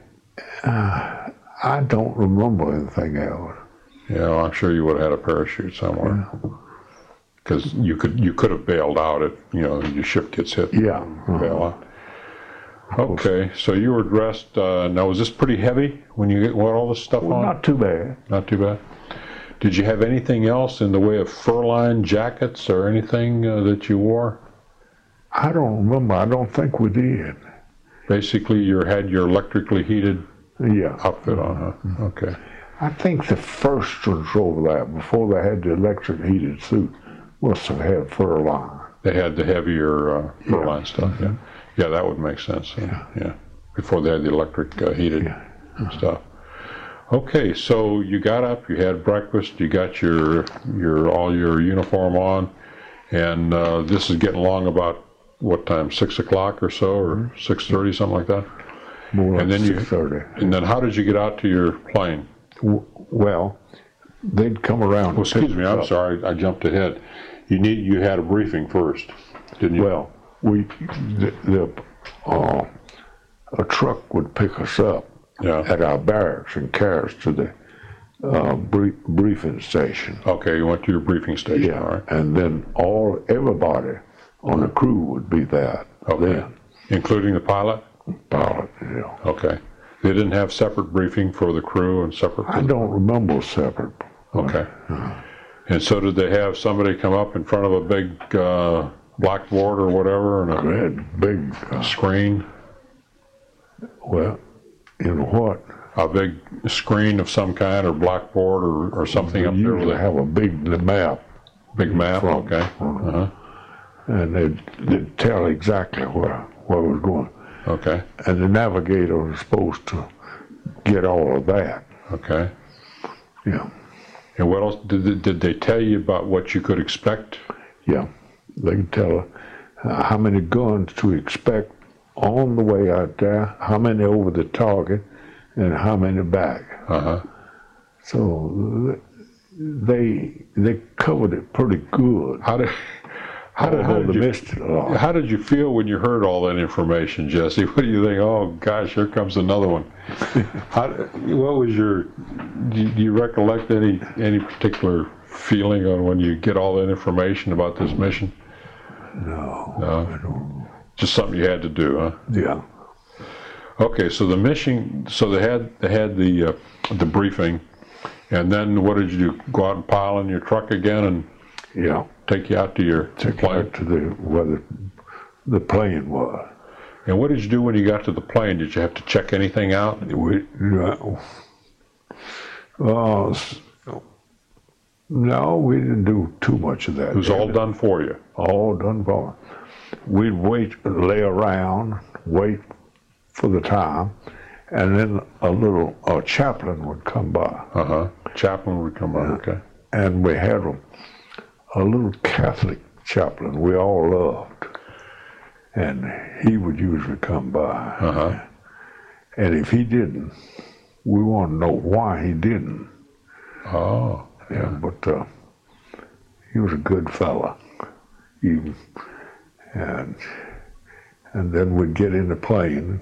I don't remember anything else. Yeah, well, I'm sure you would have had a parachute somewhere. Because you could you could have bailed out if, you know, your ship gets hit. Yeah. Bail out. Okay, so you were dressed, uh, now was this pretty heavy when you get all this stuff Well, on? not too bad. Not too bad. Did you have anything else in the way of fur-lined jackets or anything uh, that you wore? I don't remember. I don't think we did. Basically, you had your electrically heated Yeah. outfit on, huh? Okay. I think the first ones over there, before they had the electric heated suit, must have had fur line. They had the heavier uh, fur Yeah. line stuff. Yeah, yeah, that would make sense. Yeah, yeah. Before they had the electric uh, heated Yeah. stuff. Okay, so you got up, you had breakfast, you got your your all your uniform on, and uh, this is getting along about what time? Six o'clock or so, or six thirty, something like that. More like And then you- six thirty. And then how did you get out to your plane? W- Well, they'd come around. Well, excuse me, I'm Up. sorry, I jumped ahead. You need you had a briefing first, didn't you? Well, we the, the uh, a truck would pick us up Yeah. at our barracks and carry us to the uh, brief, briefing station. Okay, you went to your briefing station. Yeah, All right. and then all everybody on the crew would be there. Okay. Then, Including the pilot. pilot, you know. Okay. They didn't have separate briefing for the crew and separate. I don't remember separate. Okay. And so did they have somebody come up in front of a big uh, blackboard or whatever and a We had big, uh, screen, well, you know what? a big screen of some kind or blackboard or, or something They up there with usually a have a big map, big map? front. Okay. Uh-huh. and they'd, they'd tell exactly where where we was going. Okay. And the navigator was supposed to get all of that. Okay. Yeah, And what else did they, did they tell you about what you could expect? yeah. They could tell uh, how many guns to expect on the way out there, how many over the target, and how many back. Uh-huh. So they they covered it pretty good. How did how did, how Although did they you missed it a lot. how did you feel when you heard all that information, Jesse? What do you think? Oh gosh, here comes another one. How, what was your? Do you, do you recollect any any particular feeling on when you get all that information about this mission? No, No? I don't. Just something you had to do, huh? Yeah, Okay, so the mission. So they had they had the uh, the briefing, and then what did you do? Go out and pile in your truck again and yeah. take you out to your Took plane? out to the where the, the plane was. And what did you do when you got to the plane? Did you have to check anything out? We, no, uh, s- no, we didn't do too much of that. It was all done for you. all done for. We'd wait, lay around, wait for the time, and then a little a chaplain would come by, Uh huh. Chaplain would come on. Okay. and we had a, a little Catholic chaplain we all loved, and he would usually come by. Uh huh. And if he didn't, we want to know why he didn't. Oh. Yeah, but uh, he was a good fella. He, and and then we'd get in the plane,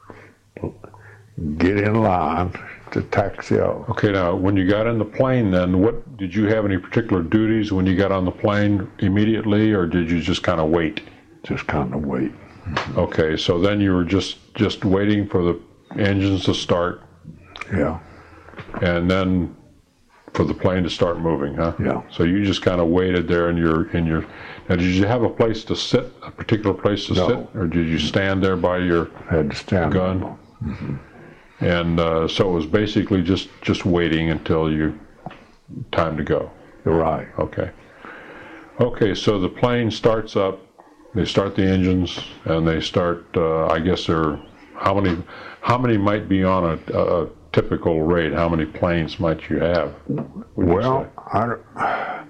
get in line to taxi out. Okay. Now, when you got in the plane, then what did you have any particular duties when you got on the plane immediately, or did you just kind of wait? Just kind of wait. Okay. So then you were just just waiting for the engines to start, Yeah, and then for the plane to start moving, huh? Yeah. So you just kind of waited there in your in your. Now, did you have a place to sit, a particular place to No. sit, or did you stand there by your had to stand. gun? And uh, so it was basically just just waiting until you time to go. You're right. Okay. Okay. So the plane starts up. They start the engines, and they start. Uh, I guess there. How many? How many might be on a, a typical rate? How many planes might you have? would you Well, say? I,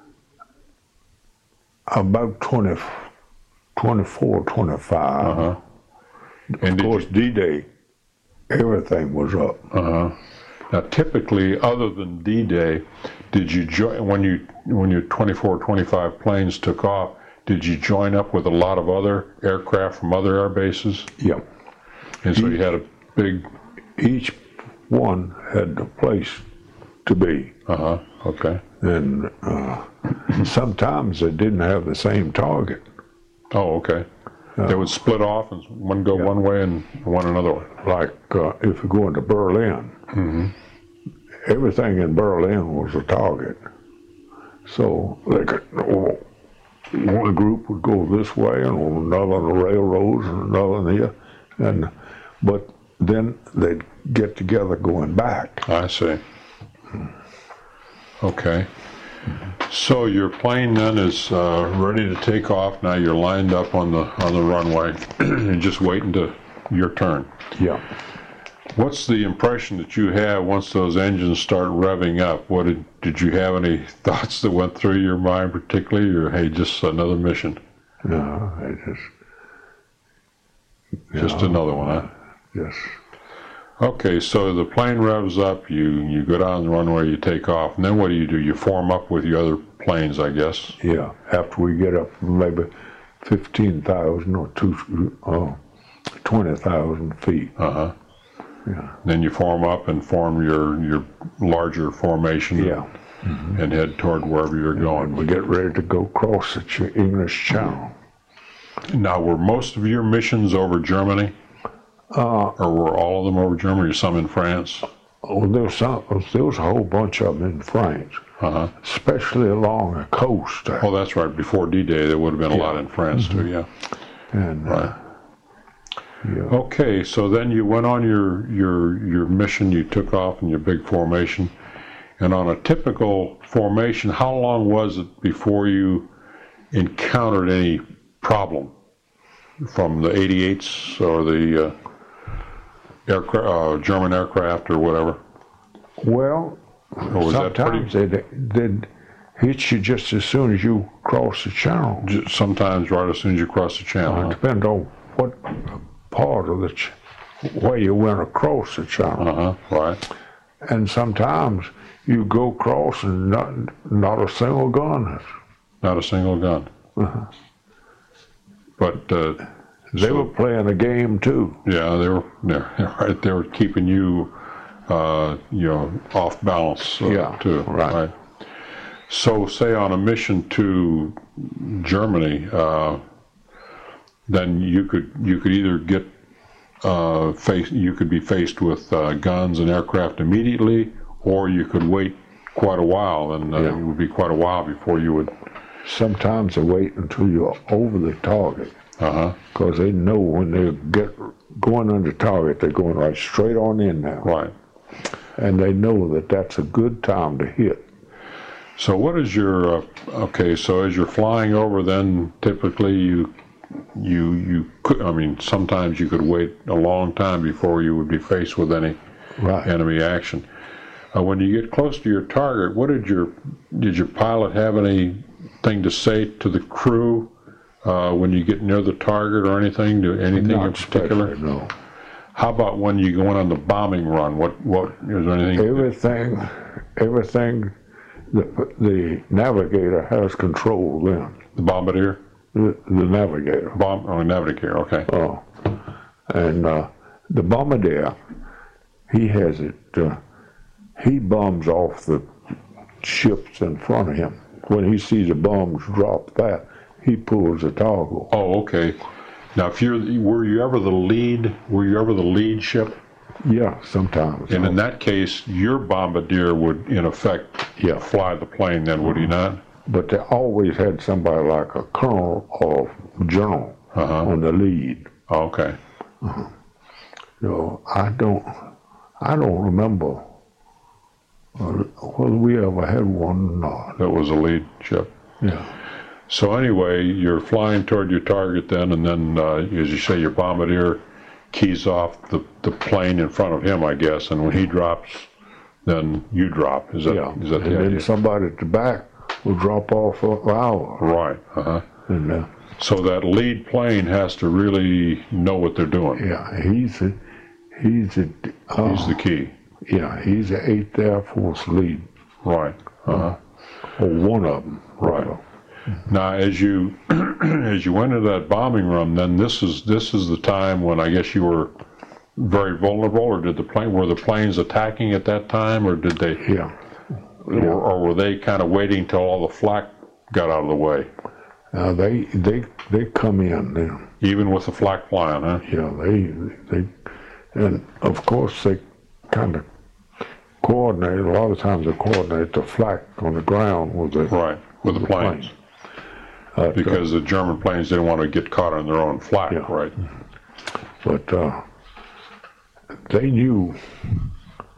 about twenty, twenty-four, twenty-five. Uh-huh. And Of did course, you, D-Day, everything was up. uh-huh. Now, typically, other than D-Day, did you join when you when your twenty-four, twenty-five planes took off? Did you join up with a lot of other aircraft from other air bases? Yep. And so you had a big. Each one had the place to be. Uh huh. Okay. And uh, sometimes they didn't have the same target. Oh, okay. They would split off and one go one way and one another way. Like uh, if you go into Berlin, everything in Berlin was a target. So they could, oh, one group would go this way and another on the railroads and another on the, and but then they'd get together going back. I see. Okay. So your plane then is uh, ready to take off. Now you're lined up on the on the runway and just waiting to your turn. Yeah. What's the impression that you have once those engines start revving up? What did did you have any thoughts that went through your mind particularly, or hey, just another mission? No, I just Just know, another one, huh? Yes. Okay, so the plane revs up, you you go down the runway, you take off, and then what do you do? You form up with your other planes, I guess. Yeah. After we get up maybe fifteen thousand or two, uh, twenty thousand feet. Uh-huh. Yeah. Then you form up and form your your larger formation. Yeah. And, and head toward wherever you're going. We get ready to go cross the Ch- English Channel. Now, were most of your missions over Germany? Uh, Or were all of them over Germany, or some in France? oh, there's some, there was a whole bunch of them in France, Uh-huh. especially along the coast. Oh, that's right. Before D-Day, there would have been a lot in France, too, yeah. And uh, Right. yeah. Okay, so then you went on your, your, your mission, you took off in your big formation, and on a typical formation, how long was it before you encountered any problem from the eighty-eights or the uh, aircraft, uh, German aircraft or whatever? Well, Or was that pretty, sometimes they'd, they'd hit you just as soon as you cross the channel. ju- sometimes right as soon as you cross the channel? It huh? depends on what part of the ch- way you went across the channel. Uh-huh, right. And sometimes you go across and not, not a single gun. Not a single gun. Uh-huh. But, uh, They so- were playing a game too. yeah, they were, they're, right, they were keeping you, uh, you know, off balance, uh, Yeah, too. right. So, say on a mission to Germany, uh, then you could, you could either get, uh, face, you could be faced with, uh, guns and aircraft immediately, or you could wait quite a while, and, uh, Yeah. it would be quite a while before you would, Sometimes they wait until you're over the target, uh-huh, because they know when they get going under target, they're going right straight on in now. right. And they know that that's a good time to hit. So what is your, uh, okay, so as you're flying over, then typically you, you, you could, I mean, sometimes you could wait a long time before you would be faced with any Right. enemy action. Uh, when you get close to your target, what did your, did your pilot have anything to say to the crew uh, when you get near the target or anything, do anything Not in particular? especially, no. How about when you go in on the bombing run? What, what, is there anything? Everything, everything, the, the navigator has control then. The bombardier? The, the navigator. Bomb, oh, navigator, okay. Oh, and uh, the bombardier, he has it. Uh, he bombs off the ships in front of him. When he sees the bombs drop, that he pulls the toggle. Oh, okay. Now, if you're, were you ever the lead? Were you ever the lead ship? Yeah, sometimes. And in that case, your bombardier would, in effect, Yeah. fly the plane. Then, would he not? But they always had somebody like a colonel or general Uh-huh. on the lead. Oh, okay. So I don't, I don't remember uh, whether we ever had one or not. That was a lead ship. Yeah. So anyway, you're flying toward your target then, and then, uh, as you say, your bombardier keys off the, the plane in front of him, I guess. And when he drops, then you drop. Is that, Yeah. is that And the then idea? somebody at the back will drop off of our. Right. Uh-huh. And uh, So that lead plane has to really know what they're doing. yeah, he's a, he's a, uh, He's the key. yeah, he's the eighth Air Force lead, Right. Uh-huh. or one of them. Right. Now, as you as you went into that bombing run, then this is this is the time when I guess you were very vulnerable, or did the plane were the planes attacking at that time, or did they, Yeah. or, or were they kind of waiting till all the flak got out of the way, Uh, they they they come in then. even with the flak flying, huh? Yeah, they they, and of course they kind of coordinate. A lot of times they coordinate the flak on the ground with the Right, with the planes, Uh, because the German planes didn't want to get caught on their own flak, Yeah. right? But uh, they knew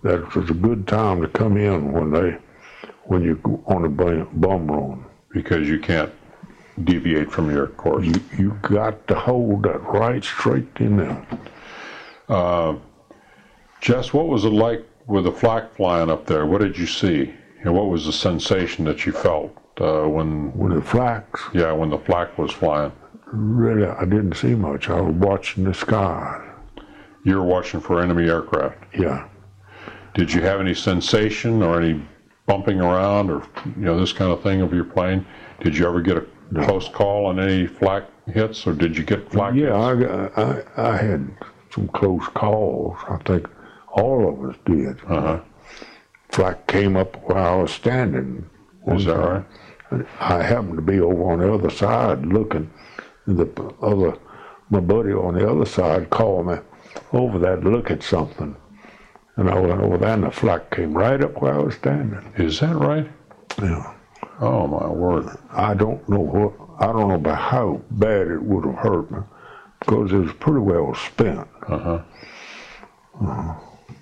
that was a good time to come in when they, when you're on a bum bum run. Because you can't deviate from your course. You, you got to hold that right straight in there. Uh, Jess, what was it like with the flak flying up there? What did you see? And what was the sensation that you felt uh, when... When the flax, Yeah, when the flak was flying. really, I didn't see much. I was watching the sky. You were watching for enemy aircraft. Yeah. Did you have any sensation or any bumping around or, you know, this kind of thing of your plane? Did you ever get a No. close call on any flak hits, or did you get flak Yeah, hits? I, I, I had some close calls. I think all of us did. Uh-huh. Flak came up while I was standing. Is that right? I happened to be over on the other side looking. The other, my buddy on the other side called me over there to look at something. And I went over there and the flak came right up where I was standing. Is that right? Yeah. Oh, my word. I don't know what, I don't know about how bad it would have hurt me because it was pretty well spent. Uh-huh. Uh-huh.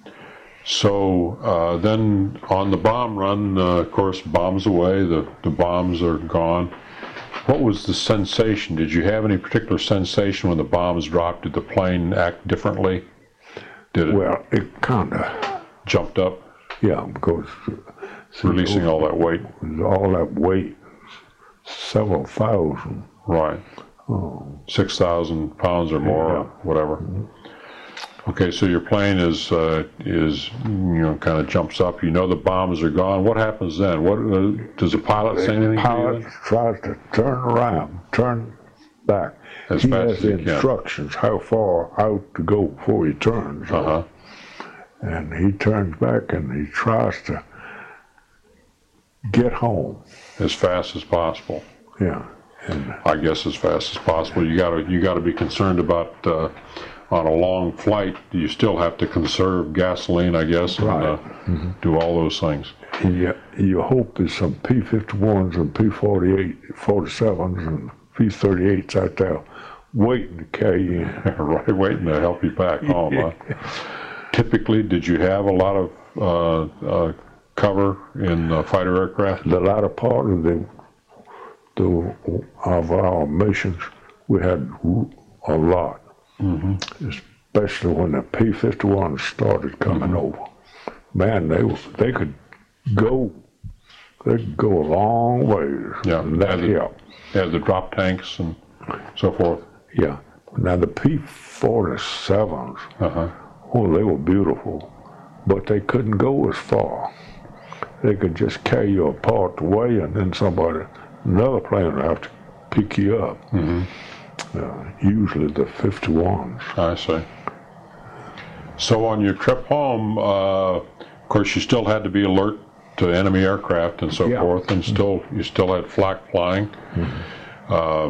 So uh, then on the bomb run, uh, of course, bombs away, the, the bombs are gone. What was the sensation? Did you have any particular sensation when the bombs dropped? Did the plane act differently? Did it Well, it kind of, jumped up, yeah, because see, releasing all that weight? all that weight, several thousand. Right. Oh, six thousand pounds or more, Yeah. or whatever. Okay, so your plane is, uh, is you know, kind of jumps up. You know the bombs are gone. What happens then? What uh, does the pilot say anything the to you pilot then? tries to turn around, turn back. As he fast has as he can. instructions how far out to go before he turns. Uh-huh. And he turns back and he tries to get home. As fast as possible. Yeah. And I guess as fast as possible. You gotta you gotta be concerned about uh, on a long flight. You still have to conserve gasoline, I guess, and Right. uh, do all those things. you, you hope there's some P fifty-ones and P forty-eight, forty-sevens and P thirty-eights out there waiting to carry you in. Right, waiting to help you back home. Huh? Typically, did you have a lot of uh, uh, cover in uh, fighter aircraft? The latter part of the, the of our missions, we had a lot, Mm-hmm. especially when the P fifty-ones started coming Mm-hmm. over. Man, they was, they could go, they could go a long ways. Yeah, and that and the- helped. Yeah, the drop tanks and so forth. Yeah. Now the P forty-sevens, Uh-huh. oh, they were beautiful, but they couldn't go as far. They could just carry you a part the way, and then somebody, another plane would have to pick you up. Mm-hmm. Uh, usually the fifty-ones. I see. So on your trip home, uh, of course, you still had to be alert to enemy aircraft and so Yeah. forth, and still you still had flak flying. Uh,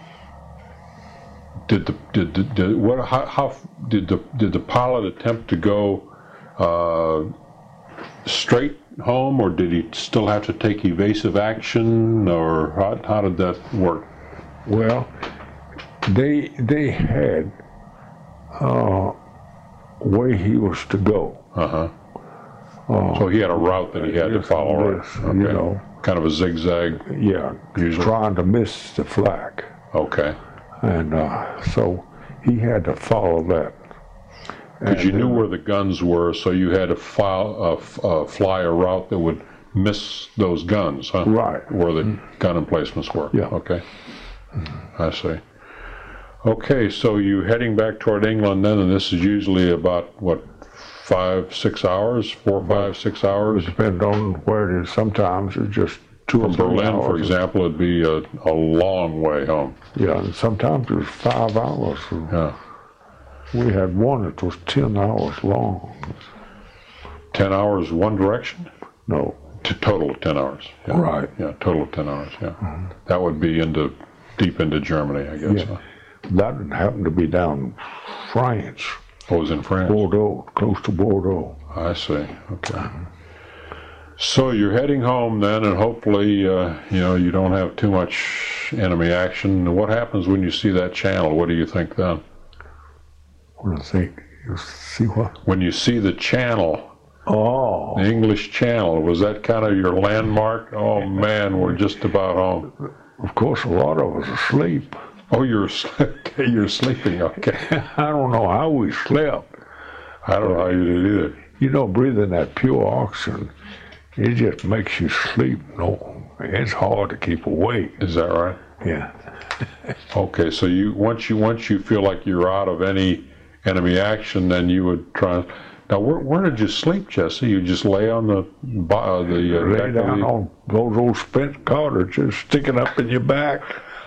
did the did, did, did what how, how did the did the pilot attempt to go uh, straight home, or did he still have to take evasive action, or how how did that work? Well, they they had uh, way he was to go. Uh huh. So he had a route that he had to Yes, follow, right? yes, you know. Kind of a zigzag. Yeah, Usually. trying to miss the flak. Okay. And uh, so he had to follow that. Because you And knew then- where the guns were, so you had to file, uh, f- uh, fly a route that would miss those guns, huh? Right. Where the gun emplacements were. Yeah. Okay. I see. Okay, so you're heading back toward England then, and this is usually about, what, five, six hours? Four, five, six hours? Depend on where it is. Sometimes it's just two From or three Berlin, for hours. example, it'd be a, a long way home. Yeah, and sometimes it was five hours. Yeah. We had one that was ten hours long. Ten hours one direction? No, To total of ten hours. Yeah. right. Yeah, total of ten hours, yeah. That would be into, deep into Germany, I guess. Yeah. huh? That happened to be down France, Oh, it was in France? Bordeaux, close to Bordeaux. I see, okay. So you're heading home then, and hopefully, uh, you know, you don't have too much enemy action. What happens when you see that channel? What do you think then? What do you think? You see what? When you see the channel Oh, The English Channel, was that kind of your landmark? Oh man, we're just about home. of course, a lot of us asleep. Oh, you're okay, you're sleeping, okay. I don't know how we slept. I don't know how you did either. You know, breathing that pure oxygen, it just makes you sleep. No, it's hard to keep awake. Is that right? Yeah. Okay, so you once you once you feel like you're out of any enemy action, then you would try. Now, where, where did you sleep, Jesse? You just lay on the bo- uh, the uh, Lay deck of down the- on those old spent cartridges sticking up in your back.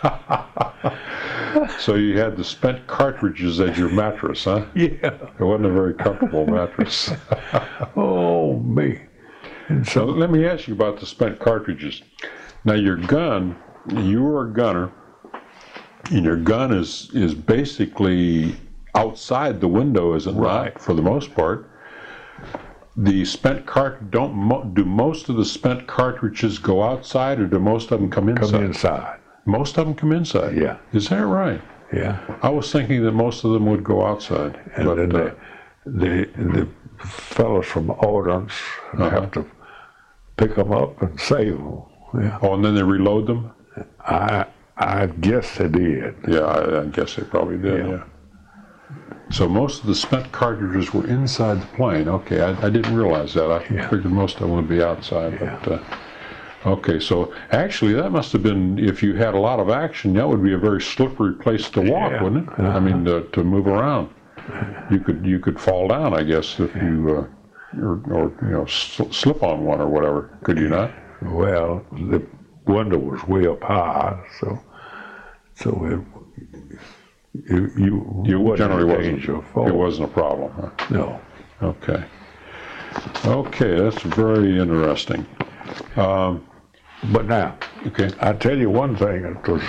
So you had the spent cartridges as your mattress, huh? Yeah. It wasn't a very comfortable mattress. Oh, me. And So so, let me ask you about the spent cartridges. Now, your gun, you were a gunner, and your gun is is basically outside the window, is it Right. not? For the most part. The spent cart don't mo- do most of the spent cartridges go outside, or do most of them come inside? come inside. Most of them come inside. Yeah. Is that right? Yeah. I was thinking that most of them would go outside. And but, then uh, the, the, the fellows from ordnance Uh-huh. have to pick them up and save them. Yeah. oh, and then they reload them. I, I guess they did. Yeah, I, I guess they probably did. Yeah. Yeah. So most of the spent cartridges were inside the plane. Okay, I, I didn't realize that. I Yeah. figured most of them would be outside. Yeah. But uh, okay, so actually that must have been, if you had a lot of action, that would be a very slippery place to walk, Yeah. wouldn't it? I mean, to, to move around. You could you could fall down, I guess, if you uh, or, or you know sl- slip on one or whatever. Could you not? Well, the window was way up high, so so it, you you, You wasn't generally in wasn't. danger of falling. It wasn't a problem. Huh? No. Okay. Okay, that's very interesting. Um, But now, okay. I tell you one thing that was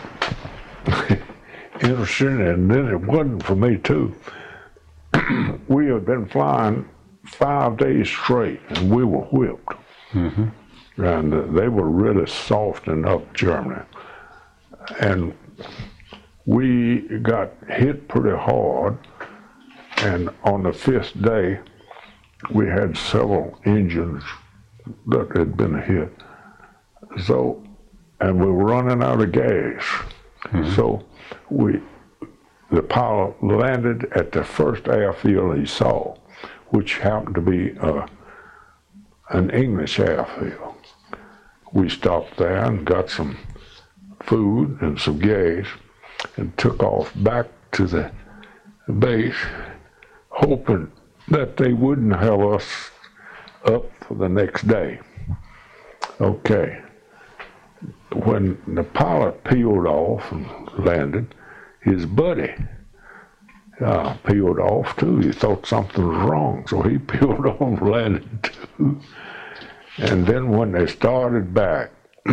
interesting, and then it wasn't for me too. We had been flying five days straight, and we were whipped. Mm-hmm. And uh, they were really softening up Germany. And we got hit pretty hard, and on the fifth day, we had several engines that had been hit. So, and we were running out of gas. Mm-hmm. So we, the pilot landed at the first airfield he saw, which happened to be uh, an English airfield. We stopped there and got some food and some gas and took off back to the base, hoping that they wouldn't have us up for the next day. Okay. When the pilot peeled off and landed, his buddy uh, peeled off too. He thought something was wrong, so he peeled off and landed too. And then when they started back,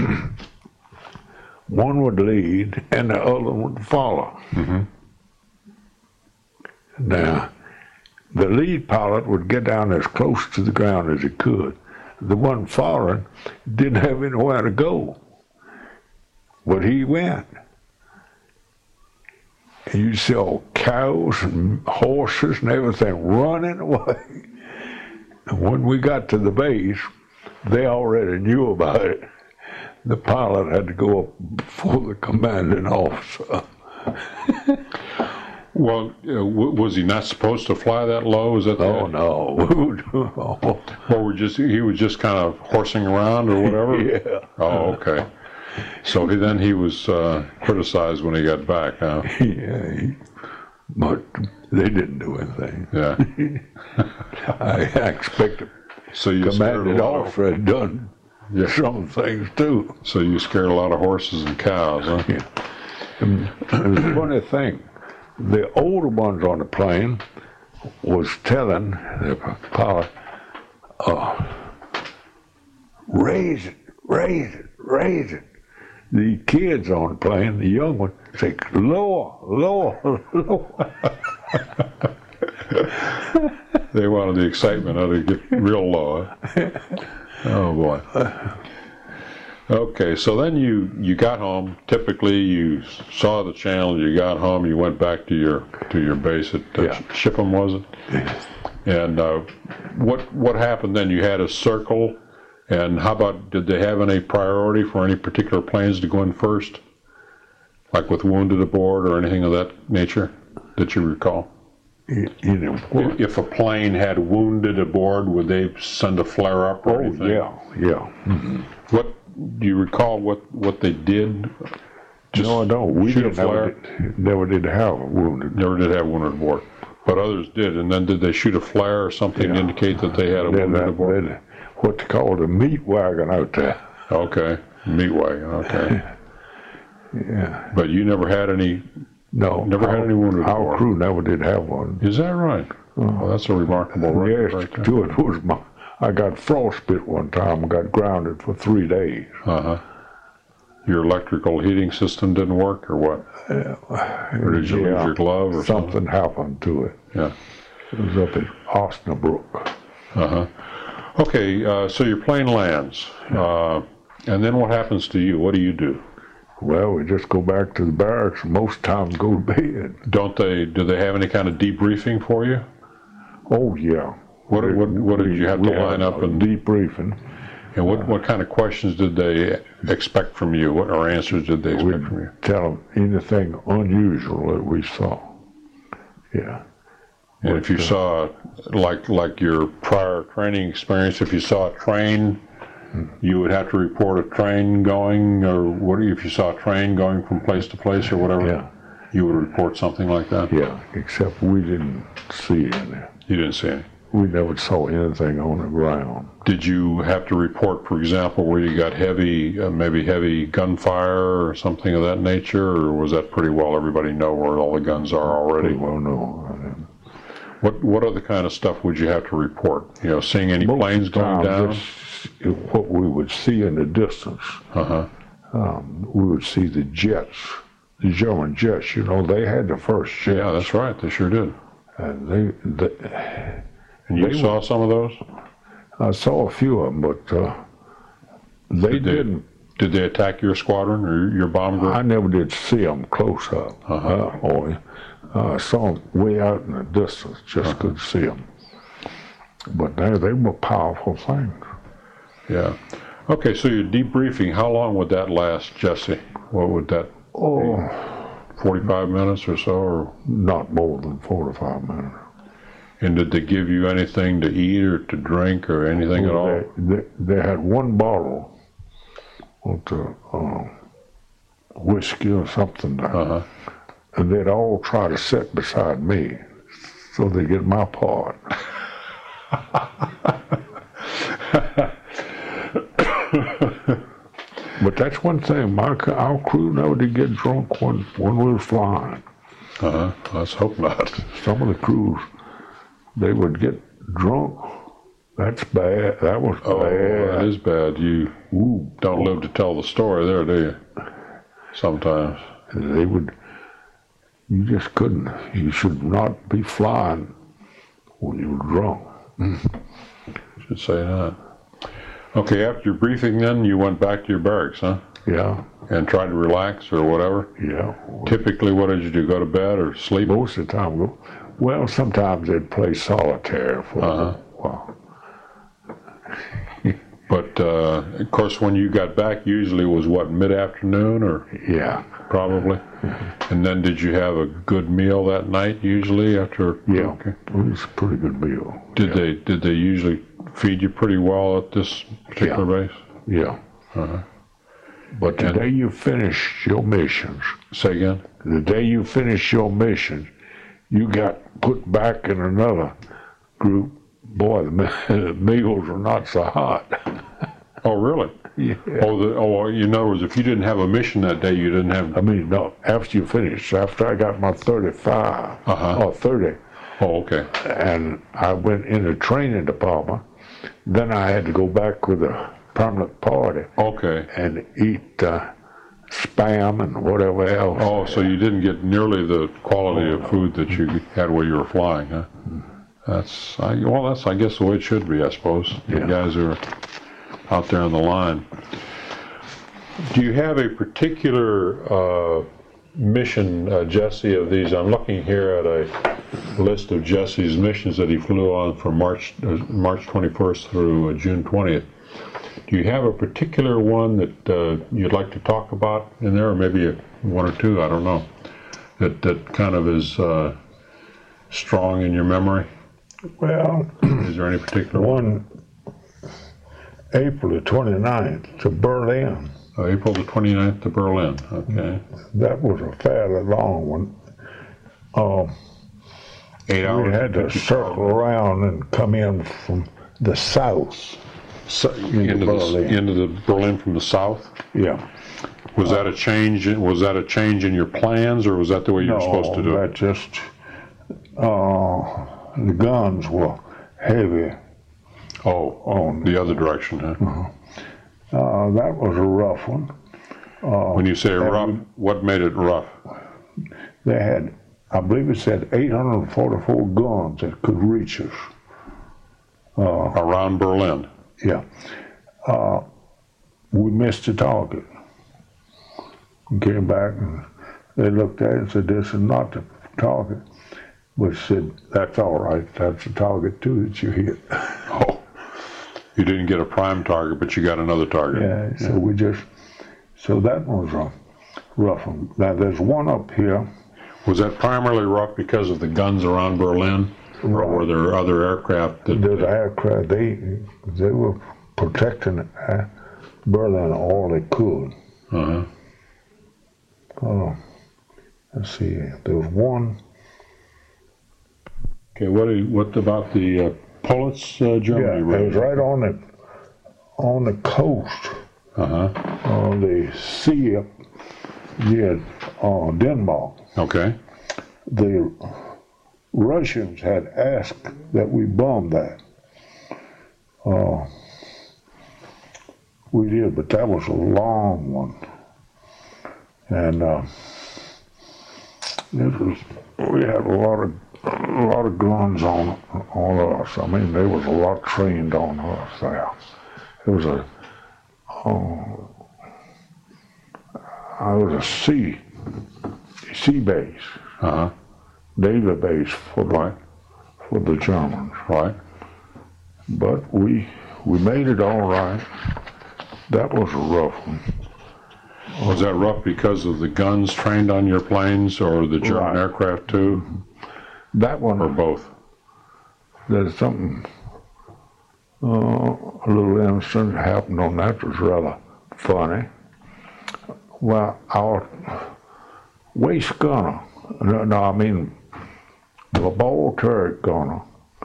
one would lead and the other would follow. Mm-hmm. Now, the lead pilot would get down as close to the ground as he could. The one following didn't have anywhere to go, but he went. And you saw cows and horses and everything running away. And when we got to the base, they already knew about it. The pilot had to go up before the commanding officer. Well, uh, w- was he not supposed to fly that low? Is that the, Oh no! or were just he was just kind of horsing around or whatever? Yeah. Oh, okay. So he, then he was uh, criticized when he got back, huh? Yeah, he, but they didn't do anything. Yeah. I, I expect the So you scared a commanding lot of, officer had done Yeah. some things too. so you scared a lot of horses and cows, huh? Yeah. And it was a funny thing. The older ones on the plane was telling the pilot, uh, raise it, raise it, raise it. The kids on the plane, the young ones, say, lower, lower, lower. They wanted the excitement of it to get real low. Huh? Oh boy. Okay, so then you you got home. Typically, you saw the channel. You got home. You went back to your to your base at uh, Yeah. Shipham, was it? And uh, what what happened then? You had a circle, and how about, did they have any priority for any particular planes to go in first? Like with wounded aboard or anything of that nature that you recall? You, you know, If, if a plane had wounded aboard, would they send a flare up or oh, anything? yeah, yeah. Mm-hmm. What, do you recall what, what they did? Just no, I don't. We shoot a didn't flare? Never did, never did have a wounded. Never did have wounded aboard, but others did. And then did they shoot a flare or something to Yeah. indicate that they had a Then wounded that, aboard? then what they call the meat wagon out there. Okay, meat wagon, okay. Yeah. But you never had any, No. Never had our, any wounded Our aboard. crew never did have one. is that right? Oh, that's a remarkable The record answer right there. to it was my, I got frostbite one time and got grounded for three days. Uh-huh. Your electrical heating system didn't work, or what? Or did you lose your glove or something? Something happened to it. Yeah. It was up at Osnabrück. Uh-huh. Okay, uh, so your plane lands, uh, and then what happens to you? What do you do? Well, we just go back to the barracks and most times go to bed. Don't they, do they have any kind of debriefing for you? Oh, yeah. What, what, what did you have to We line had up a and, debriefing. and what, what kind of questions did they expect from you? What, or answers did they expect from you? Tell them anything unusual that we saw. Yeah. And if you saw, like like your prior training experience, if you saw a train, you would have to report a train going, or what if you saw a train going from place to place or whatever? Yeah. You would report something like that? Yeah, except we didn't see any. You didn't see any. We never saw anything on the ground. Did you have to report, for example, where you got heavy, uh, maybe heavy gunfire or something of that nature, or was that pretty well everybody know where all the guns are already? Well, no. What what other kind of stuff would you have to report? You know, seeing any Most planes going down? just what we would see in the distance. Uh-huh. Um, we would see the jets, the German jets. You know, they had the first jets. Yeah, that's right. They sure did. And they, they And you They saw some of those? I saw a few of them, but uh, they Did they- didn't. Did they attack your squadron or your bomb group? I never did see them close up. Uh-huh. Uh, or, uh, I saw them way out in the distance, just Uh-huh. couldn't see them. But they, they were powerful things. Yeah. Okay, so your debriefing, how long would that last, Jesse? What would that, Oh, forty-five minutes or so? Or, not more than forty-five minutes. and did they give you anything to eat or to drink or anything at all? They, they, they had one bottle of the, uh, whiskey or something there. Uh-huh. And they'd all try to sit beside me so they get my part. But that's one thing, my, our crew never did get drunk when, when we were flying. Uh-huh. Let's hope not. Some of the crews, they would get drunk. That's bad. That was Oh, bad. that is bad. You Ooh, don't live to tell the story there, do you? Sometimes. they would, you just couldn't, you should not be flying when you were drunk. Should say that. Okay, after your briefing then, you went back to your barracks, huh? Yeah, And tried to relax or whatever? yeah. Typically, what did you do? Go to bed or sleep? Most of the time, go- well, sometimes they'd play solitaire for Uh-huh. a while. But, uh, of course, when you got back, usually it was what, mid-afternoon or Yeah, probably? And then did you have a good meal that night usually after? yeah. Okay. It was a pretty good meal. Did yeah. they did they usually feed you pretty well at this particular base? Yeah. Uh-huh. But the And- day you finish your missions, Say again? the day you finish your mission, you got put back in another group. Boy, the me- the meals are not so hot. Oh, really? Yeah. Oh, the, oh, in other words, if you didn't have a mission that day, you didn't have. I mean, no, after you finish, after I got my thirty-five Uh-huh. or thirty, Oh, okay. and I went in the training department, then I had to go back with a permanent party Okay. and eat uh, spam and whatever else. Oh, so you didn't get nearly the quality of food that you had while you were flying, huh? That's I, well, that's I guess the way it should be, I suppose. The Yeah. guys who are out there on the line. Do you have a particular uh, mission, uh, Jesse, of these? I'm looking here at a list of Jesse's missions that he flew on from March uh, March twenty-first through uh, June twentieth. Do you have a particular one that uh, you'd like to talk about in there, or maybe a, one or two? I don't know. That that kind of is uh, strong in your memory. Well, is there any particular one? One, April the twenty-ninth to Berlin. Uh, April the twenty-ninth to Berlin. Okay. That was a fairly long one. Uh, Eight hours. we had to circle around and come in from the south. So, into into, Berlin. the, into the Berlin from the south. Yeah. Was that a change? Was that a change in your plans, or was that the way you no, were supposed to do that it? just uh, the guns were heavy. Oh, on the other direction, huh? Uh, that was a rough one. Uh, When you say rough, we- what made it rough? They had, I believe it said eight hundred forty-four guns that could reach us. Around Berlin. Yeah. Uh, we missed the target. We came back and they looked at it and said, this is not the target. We said, that's all right. That's the target too that you hit. Oh, you didn't get a prime target, but you got another target. Yeah, so we just, so that was a rough one. Now there's one up here. Was that primarily rough because of the guns around Berlin, or Right. were there other aircraft that? There's aircraft, they, they were protecting uh, Berlin all they could. Uh-huh. Oh, let's see, there was one. Okay, what? do you- What about the uh, Pulitz, uh, Germany? Yeah, it raid? was right on the on the coast Uh-huh. on the sea up near uh, Denmark. Okay. The Russians had asked that we bomb that. Uh, we did, but that was a long one, and uh, it was. We had a lot of a lot of guns on on us. I mean, there was a lot trained on us there. It was a, oh, I was a sea, sea base, Uh-huh. naval base for the, for the Germans. Right. But we, we made it all right. That was a rough one. Was that rough because of the guns trained on your planes, or the German Right. aircraft too, That one, or both? there's something, uh, a little incident happened on that was rather funny. Well, our waist gunner, no, no I mean, the ball turret gunner,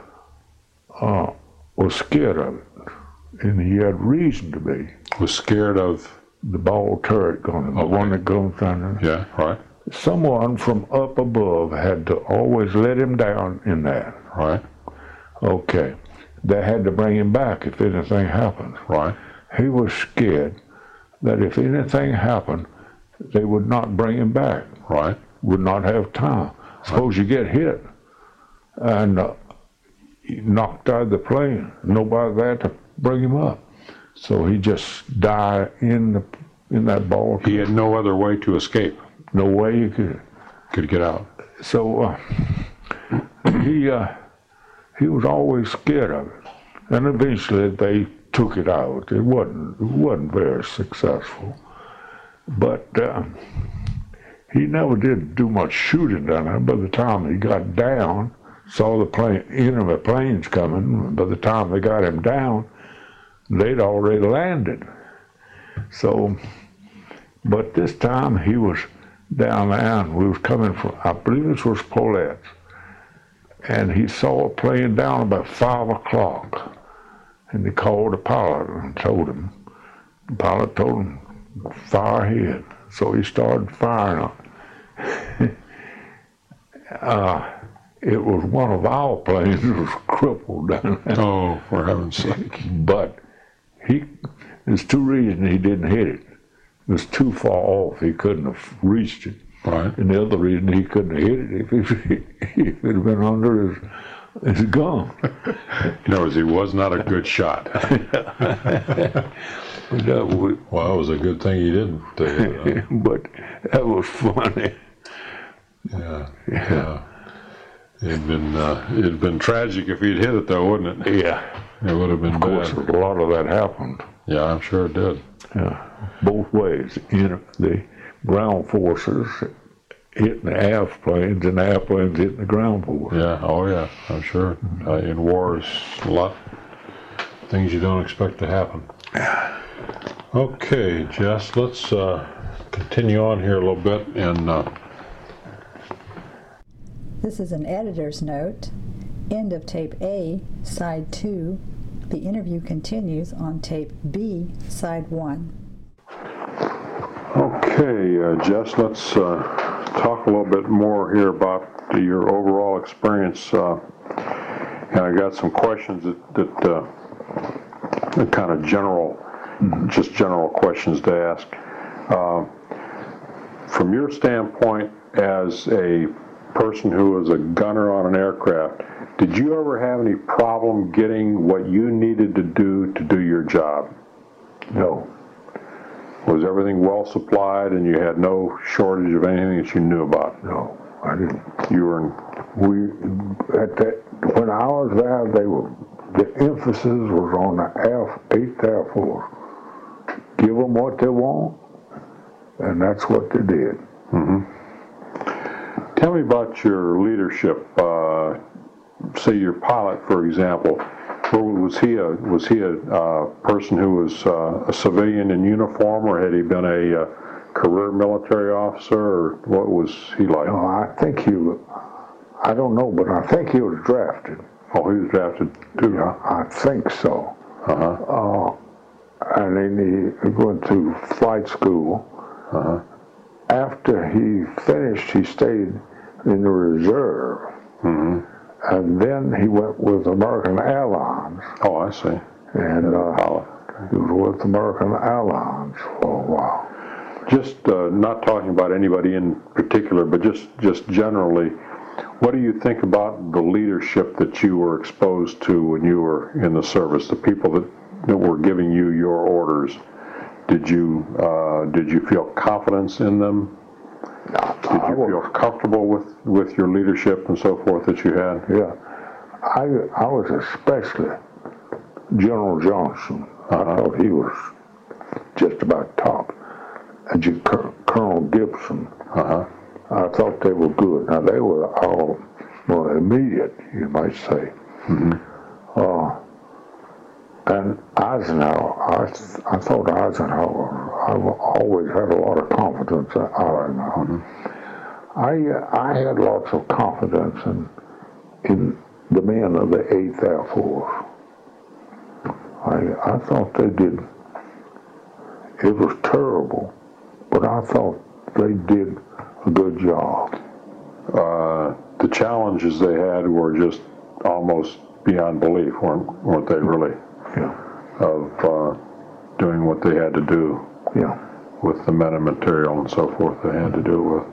uh, was scared of it, and he had reason to be. Was scared of? The ball turret gunner, the Okay. one that goes down there. Yeah. Right. Someone from up above had to always let him down in that. Right. Okay. They had to bring him back if anything happened. Right. He was scared that if anything happened, they would not bring him back, Right. would not have time. Suppose you get hit and uh, you knocked out of the plane, nobody there to bring him up. So he just died in the in that ball. He had no other way to escape. No way you could. Could get out. So uh, he uh, he was always scared of it, and eventually they took it out. It wasn't it wasn't very successful, but uh, he never did do much shooting down there. By the time he got down, saw the plane, enemy planes coming. By the time they got him down, they'd already landed. So, but this time he was down there, and we was coming from, I believe this was Paulette's, and he saw a plane down about five o'clock, and he called the pilot and told him. The pilot told him, fire ahead. So he started firing up. uh, it was one of our planes that was crippled down there. Oh, for heaven's sake. But he, there's two reasons he didn't hit it. It was too far off. He couldn't have reached it. Right. And the other reason he couldn't have hit it if it, if it had been under his, his gun. In other words, he was not a good shot. But that was, Well, it was a good thing he didn't. Uh, but that was funny. yeah. Yeah. It'd been uh, it'd been tragic if he'd hit it, though, wouldn't it? Yeah. It would have been Of course, bad. a lot of that happened. Yeah, I'm sure it did. Yeah. Both ways. You know, the ground forces hitting the airplanes and the airplanes hitting the ground force. Yeah. Oh, yeah. I'm sure. Uh, in wars, a lot things you don't expect to happen. Okay, Jess. Let's uh, continue on here a little bit and. Uh, This is an editor's note. End of tape A, side two. The interview continues on tape B, side one. Okay, uh, Jess, let's uh, talk a little bit more here about your overall experience. Uh, and I got some questions that, that uh, kind of general, just general questions to ask. Uh, from your standpoint as a person who was a gunner on an aircraft, did you ever have any problem getting what you needed to do to do your job? No. Was everything well supplied and you had no shortage of anything that you knew about? No, I didn't. You were in, We, at that, when I was there, they were, the emphasis was on the Air, eighth Air Force. Give them what they want, and that's what they did. mm-hmm. Tell me about your leadership. Uh, say your pilot, for example. Was he a was he a uh, person who was uh, a civilian in uniform, or had he been a uh, career military officer, or what was he like? No, I think he was, I don't know, but I think he was drafted. Oh, he was drafted too. Yeah, I think so. Uh-huh. Uh, and then he went to flight school. Uh-huh. After he finished, he stayed in the reserve. Mm-hmm. And then he went with American Airlines. Oh, I see. And uh, Okay. he was with American Airlines for a while. Just uh, not talking about anybody in particular, but just, just generally, what do you think about the leadership that you were exposed to when you were in the service? The people that, that were giving you your orders, did you uh, did you feel confidence in them? Did you feel comfortable with, with your leadership and so forth that you had? Yeah, I I was especially General Johnson. I thought he was just about top. And you, Colonel Gibson. Uh-huh. I thought they were good. Now they were all more immediate, you might say. Mm-hmm. Uh, and Eisenhower, I th- I thought Eisenhower. I've always had a lot of confidence in Eisenhower. Mm-hmm. I I had lots of confidence in in the men of the eighth Air Force. I I thought they did. It was terrible, but I thought they did a good job. Uh, the challenges they had were just almost beyond belief, weren't, weren't they really? Yeah. Of uh, doing what they had to do Yeah. with the meta material and so forth they had to do it with.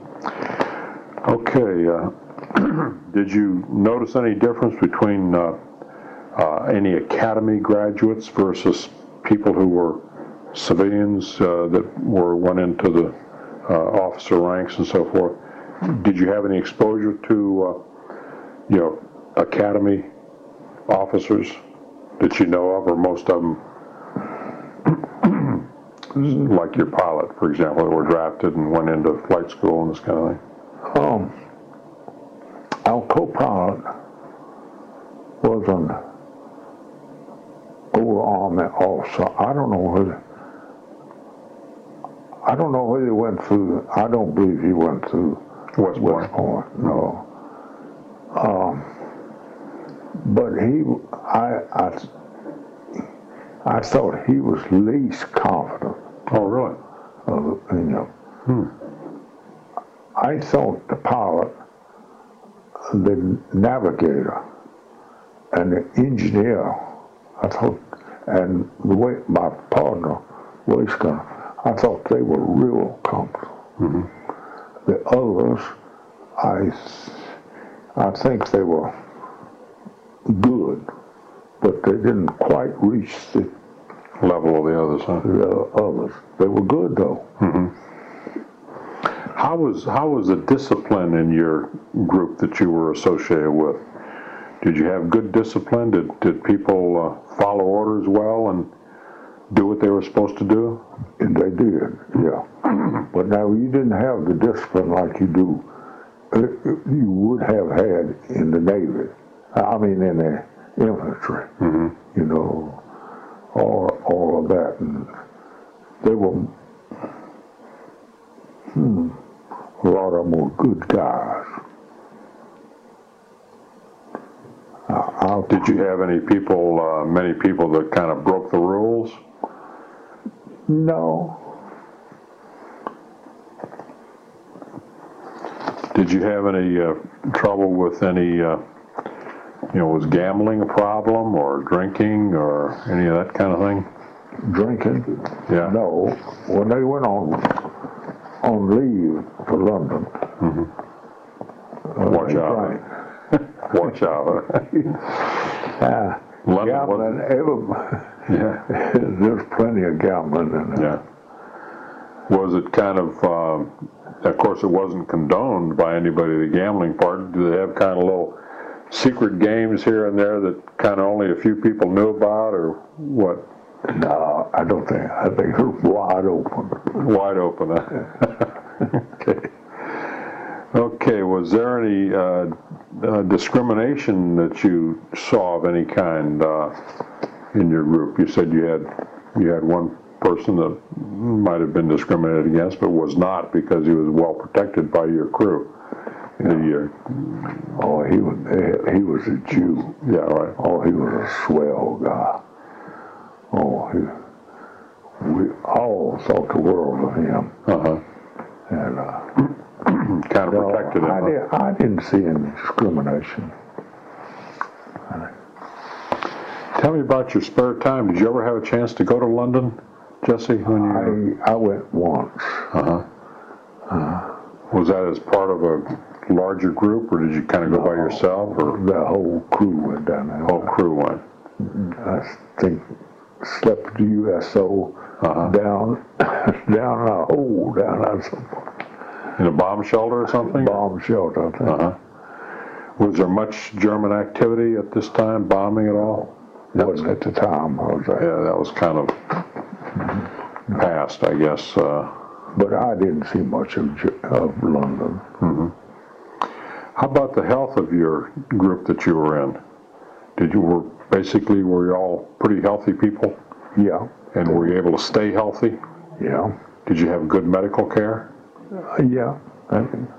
Okay, uh, did you notice any difference between uh, uh, any academy graduates versus people who were civilians uh, that were went into the uh, officer ranks and so forth? Did you have any exposure to, uh, you know, academy officers that you know of, or most of them, like your pilot, for example, that were drafted and went into flight school and this kind of thing? Um, our co-pilot was an old Army officer. I don't know whether I don't know whether he went through. I don't believe he went through West Point. West Point. No. Um, but he, I, I, I thought he was least confident. Oh, really? Of, you know. Hmm. I thought the pilot, the navigator, and the engineer, I thought, and the way my partner, Waistgun, I thought they were real comfortable. Mm-hmm. The others, I, I think they were good, but they didn't quite reach the Level of the others, huh? the others. They were good though. Mm-hmm. How how was how was the discipline in your group that you were associated with? Did you have good discipline? Did did people uh, follow orders well and do what they were supposed to do? And they did, yeah. But now you didn't have the discipline like you do, uh, you would have had in the Navy. I mean, in the infantry. Mm-hmm. You know, all all of that, and they were. Hmm, a lot of them were good guys. I, Did you have any people, uh, many people that kind of broke the rules? No. Did you have any uh, trouble with any, uh, you know, was gambling a problem or drinking or any of that kind of thing? Drinking? Yeah. No. When they went on on leave to London, Mm-hmm. uh, Watch they out. drank. Watch out. Uh, London gambling, wasn't- ever, Yeah. there's plenty of gambling in there. Yeah. Was it kind of, um, of course, it wasn't condoned by anybody, the gambling part. Do they have kind of little secret games here and there that kind of only a few people knew about, or what? No, I don't think. I think they're wide open. Wide open, huh? Okay. Okay, was there any uh, uh, discrimination that you saw of any kind uh, in your group? You said you had you had one person that might have been discriminated against, but was not because he was well protected by your crew. Yeah. The, uh, Oh, he was he was a Jew. yeah, right. Oh, he was a swell guy. Oh, he, we all thought the world of him. Uh-huh. And uh, Kind of no, protected him. I, huh? did, I didn't see any discrimination. Tell me about your spare time. Did you ever have a chance to go to London, Jesse? When you I I went once. uh-huh. Uh, was that as part of a larger group, or did you kind of go by yourself, or The whole crew went down there. the whole crew went? I think slept at the U S O Uh-huh. down down in a hole down at some In a bomb shelter or something? bomb shelter, I think. Uh-huh. Was there much German activity at this time, bombing at all? Wasn't at the time I was there. Yeah, that was kind of past, I guess. Uh, But I didn't see much of, Ge- of London. how about the health of your group that you were in? Did you were basically were you all pretty healthy people, Yeah, and were you able to stay healthy? yeah, Did you have good medical care? uh, yeah. I mean,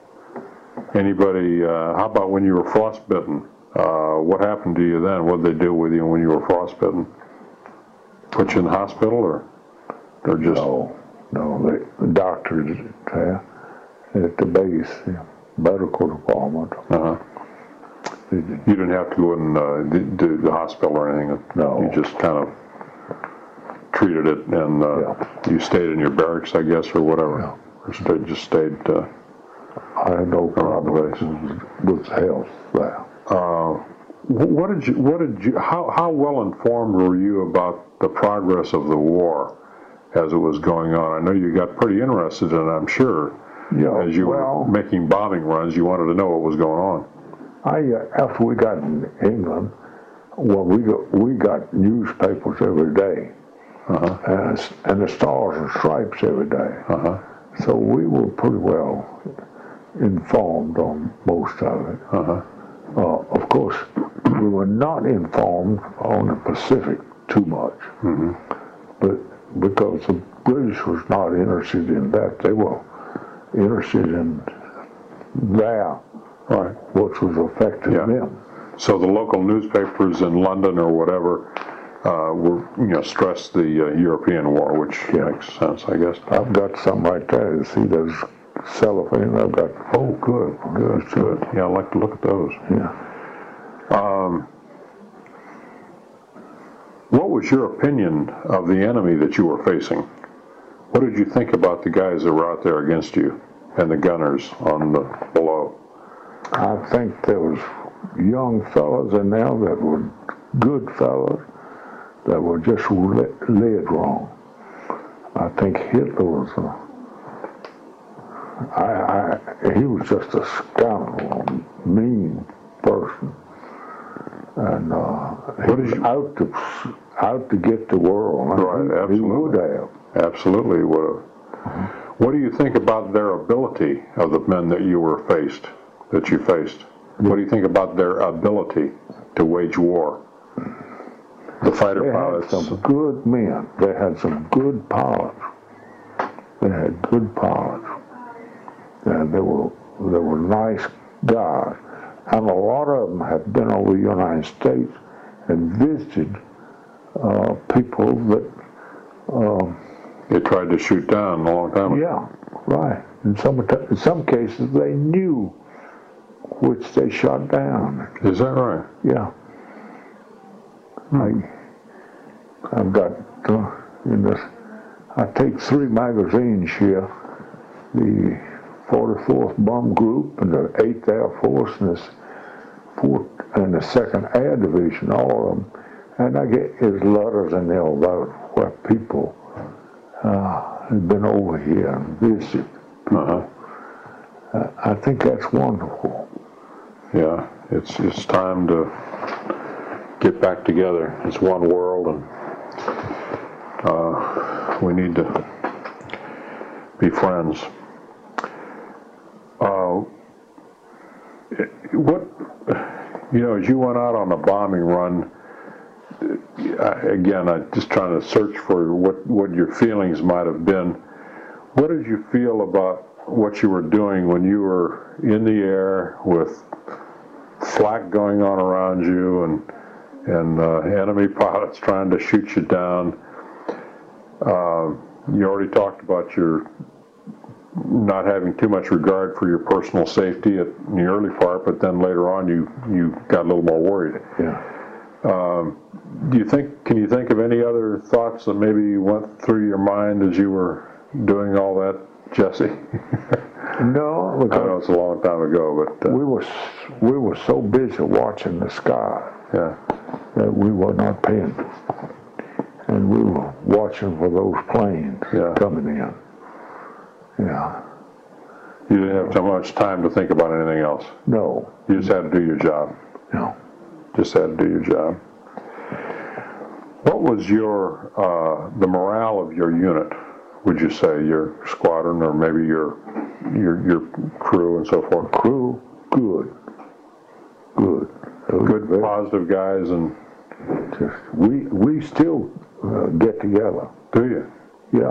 Anybody? Uh, how about when you were frostbitten? Uh, what happened to you then? What did they do with you when you were frostbitten? Put you in the hospital, or or just? no, no. The, the doctors uh, at the base, the medical department, Uh-huh. they did- You didn't have to go in uh, the, the, the hospital or anything. No. You just kind of treated it, and uh, Yeah. you stayed in your barracks, I guess, or whatever. Yeah. Or stayed, just stayed. Uh, I had no Around the base. problems with health there. wh- what did you? What did you? How how well informed were you about the progress of the war as it was going on? I know you got pretty interested in it, I'm sure. Yeah, As you well, were making bombing runs, you wanted to know what was going on. I uh, after we got in England, well, we got we got newspapers every day, Uh-huh. and it's- and the Stars and Stripes every day. Uh-huh. So we were pretty well informed on most of it. Uh-huh. Uh, of course, we were not informed on the Pacific too much, Mm-hmm. but because the British was not interested in that, they were interested in there, Right. which was affecting Yeah. them. So the local newspapers in London or whatever uh, were, you know, stressed the uh, European war, which Yeah. makes sense, I guess. I've got some right there. You see those cellophane? I've got. Oh, good, good, good. Yeah, I'd like to look at those. Yeah. What was your opinion of the enemy that you were facing? What did you think about the guys that were out there against you and the gunners on the below? I think there was young fellas in there that were good fellas that were just le- led wrong. I think Hitler was a I, I, he was just a scoundrel, a mean person, and uh, he What was did you- out to out to get the world. And Right, he, he absolutely. would have. Absolutely would have. What do you think about their ability of the men that you were faced, that you faced? What do you think about their ability to wage war? The fighter They had pilots. some good men. They had some good pilots. They had good pilots. And they were they were nice guys. And a lot of them had been over the United States and visited uh, people that, um, They tried to shoot down a long time ago. yeah, right. In some in some cases, they knew which they shot down. Is that right? Yeah. I, I've got, uh, in this, I take three magazines here, the forty-fourth Bomb Group and the eighth Air Force and, this fourth, and the second Air Division, all of them. And I get his letters in there about where people uh, have been over here and visited. Uh-huh. Uh, I think that's wonderful. Yeah, it's it's time to get back together. It's one world, and uh, we need to be friends. Uh, what, you know, as you went out on a bombing run, I- again, I'm just trying to search for what, what your feelings might have been. What did you feel about what you were doing when you were in the air with flak going on around you and and uh, enemy pilots trying to shoot you down? Uh, you already talked about your not having too much regard for your personal safety at, in the early part, but then later on you, you got a little more worried. Yeah. Um, do you think, can you think of any other thoughts that maybe went through your mind as you were doing all that, Jesse? No, I know because it's a long time ago, but uh, we were s- we were so busy watching the sky yeah, that we were not paying, and we were watching for those planes Yeah. coming in. Yeah. you didn't have too much time to think about anything else. No. You just had to do your job. No. Just had to do your job. What was your uh, the morale of your unit? Would you say your squadron, or maybe your your your crew and so forth? Crew, good. Good. They were Good, very- positive guys, and Just, we we still uh, get together. do you? Yeah.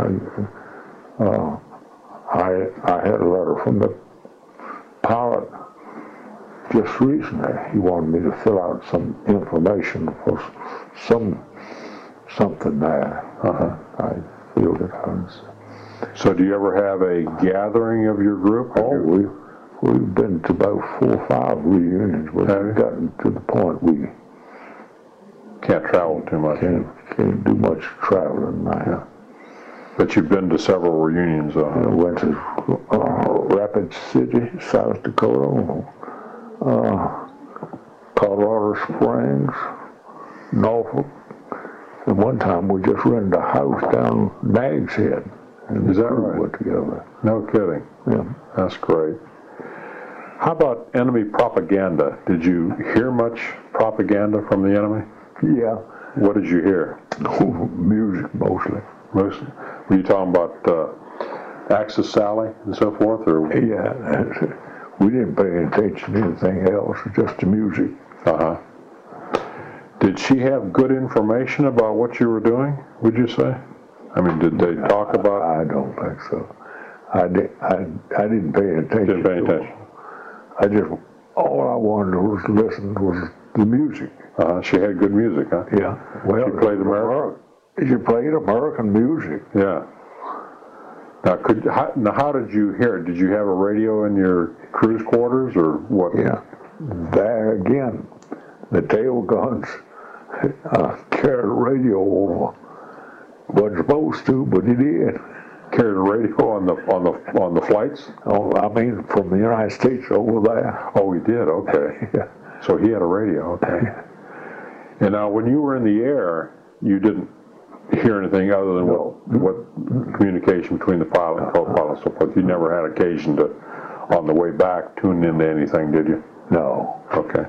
I, uh, I I had a letter from the pilot just recently. He wanted me to fill out some information for some something there. Uh-huh. I filled it out. So do you ever have a gathering of your group? Have Oh, you- we we've been to about four or five reunions. We've Have you? gotten to the point we Can't travel too much. can't can't do much traveling now. But you've been to several reunions, I though. went to uh, Rapid City, South Dakota, uh, Colorado Springs, Norfolk. And one time we just rented a house down Nags Head. And Is that the crew right? went together. No kidding. Yeah. That's great. How about enemy propaganda? Did you hear much propaganda from the enemy? Yeah. What did you hear? Music mostly. Most, were you talking about uh, Axis Sally and so forth, or Yeah. We didn't pay any attention to anything else, just the music. uh-huh? Did she have good information about what you were doing? Would you say? I mean, did they talk about? I don't think so. I, did, I, I didn't pay attention. Didn't pay to attention. it. I just, all I wanted to was listen was the music. Uh, she had good music, huh? Yeah. Well, She played American? She played American music. Yeah. Now, could how, now how did you hear it? Did you have a radio in your crew's quarters, or what? Yeah. There again, the tail guns uh, carried a radio over. Wasn't supposed to, but it did. Carried a radio on the on the on the flights? Oh, I mean, from the United States over there. Oh, he did. Okay. Yeah. So he had a radio. Okay. And now, when you were in the air, you didn't hear anything other than No. what, what communication between the pilot and co-pilot and so forth? You never had occasion to, on the way back, tune into anything, did you? No. Okay.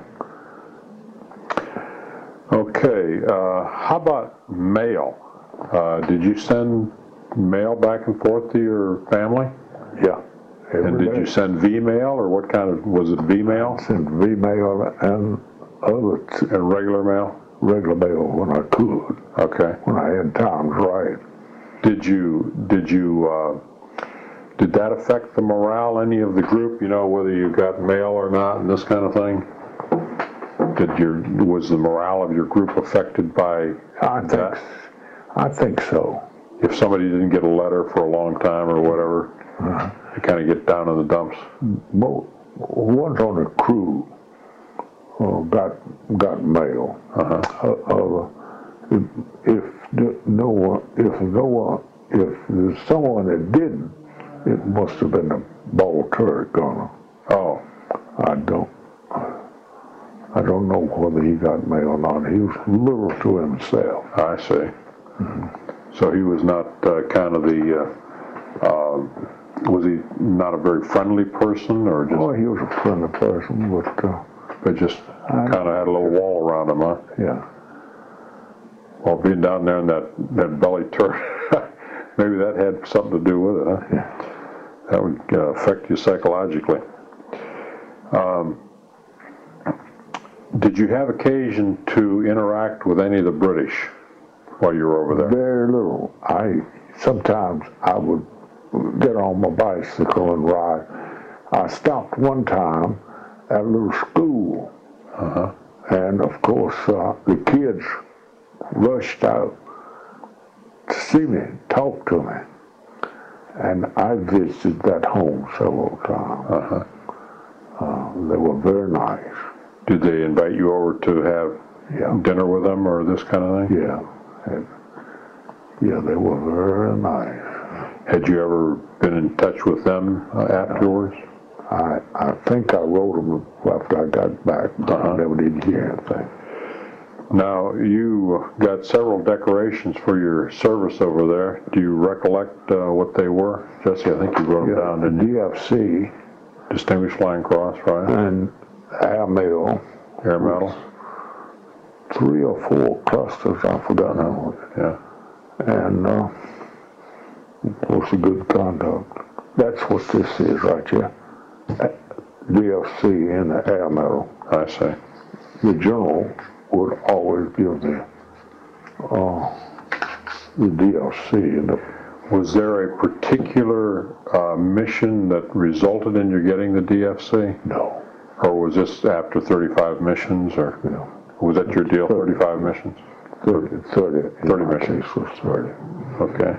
Okay, uh, how about mail? Uh, did you send mail back and forth to your family? Yeah. Every And did day. you send V-mail, or what kind of, was it V-mail Send V-mail and other t- and regular mail? regular mail when I could, Okay. when I had times right. Did you, did you, uh, did that affect the morale, any of the group, you know, whether you got mail or not and this kind of thing? Did your, was the morale of your group affected by I think, that? I think so. If somebody didn't get a letter for a long time or whatever, Uh, you kind of get down in the dumps? mo- ones on the crew uh, got got mail. Uh-huh. Uh, uh, if, if the- no one, if no one, if there's someone that didn't, it must have been a ball turret gunner. Oh, I don't, I don't know whether he got mail or not. He was little to himself. I see. So he was not uh, kind of the, uh, uh, was he not a very friendly person, or just, Well, he was a friendly person, but uh, but just kind of had a little wall around him, huh? yeah. Well, being down there in that, that belly turret, maybe that had something to do with it, huh? Yeah. That would uh, affect you psychologically. Um, did you have occasion to interact with any of the British while you were over there? Very little. I sometimes I would get on my bicycle and ride. I stopped one time at a little school, Uh-huh. and of course uh, the kids rushed out to see me, talk to me, and I visited that home several times. Uh-huh. Uh, they were very nice. Did they invite you over to have Yeah, dinner with them or this kind of thing? yeah, and, yeah. They were very nice. Had you ever been in touch with them uh, afterwards? I, I think I wrote them after I got back, but Uh-huh. I never did hear anything. Now, you got several decorations for your service over there. Do you recollect uh, what they were? Jesse, I think you wrote them down, Yeah, didn't you? D F C Distinguished Flying Cross, right? and Air Mail, Air Medal? three or four clusters, I forgot now, Yeah. and uh, of course a good conduct. That's what this is right here. D F C and the Air Medal. I see. The general would always give the uh, the D F C and the Was there a particular uh, mission that resulted in your getting the D F C? no, Or was this after thirty-five missions, or you know, was that your deal, thirty-five missions? thirty, thirty, in thirty my missions. case was thirty. Okay.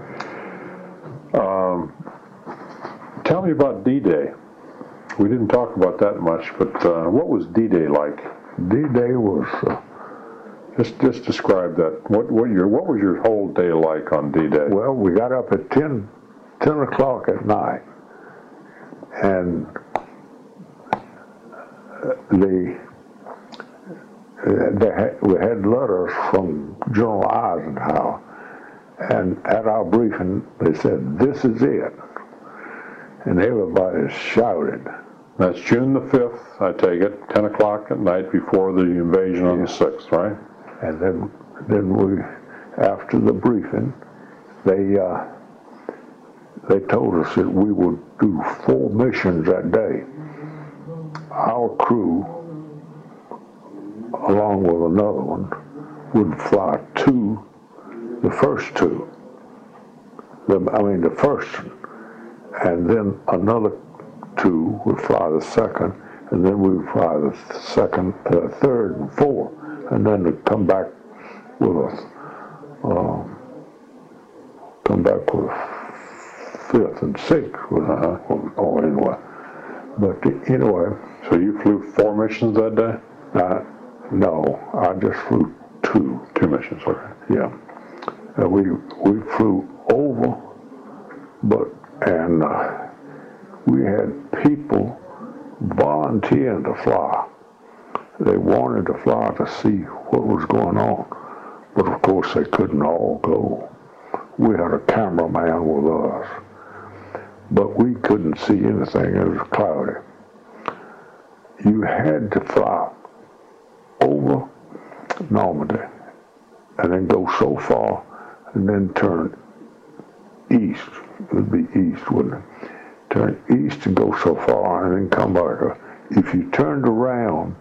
Um, tell me about D-Day. We didn't talk about that much, but uh, what was D-Day like? D-Day was, uh, Just just describe that. What what your what was your whole day like on D-Day? well, we got up at ten, ten o'clock at night, and the, they had, we had letters from General Eisenhower, and at our briefing, they said, "This is it," and everybody shouted. That's June the fifth, I take it, ten o'clock at night before the invasion on the sixth, right? And then, then we, after the briefing, they uh, they told us that we would do four missions that day. Our crew, along with another one, would fly two, the first two. The, I mean, the first, and then another two would fly the second, and then we would fly the second, uh, third, and fourth, and then to come back with us, uh, come back with fifth and sixth, with, uh, or anyway. But anyway, So you flew four missions that day? uh, no, I just flew two. Two missions, okay. Yeah, and we we flew over, but and uh, we had people volunteering to fly. They wanted to fly to see what was going on, But of course they couldn't all go. We had a cameraman with us, but we couldn't see anything. It was cloudy. You had to fly over Normandy and then go so far and then turn east. It would be east, wouldn't it? Turn east and go so far and then come back. If you turned around,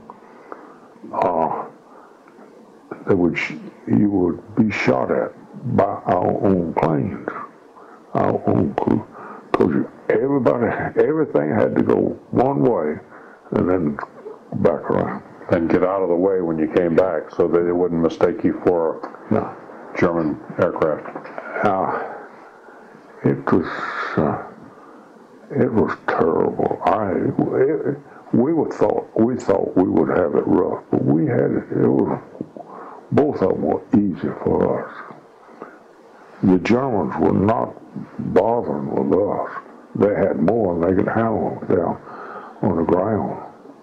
uh, they would sh- you would be shot at by our own planes, our own crew, because everybody, everything had to go one way and then back around. And get out of the way when you came back so that they wouldn't mistake you for a No. German aircraft. Now, it was, uh, it was terrible. I, it, we would thought, we thought we would have it rough, but we had it, it was, both of them were easy for us. The Germans were not bothering with us. They had more than they could handle down on the ground.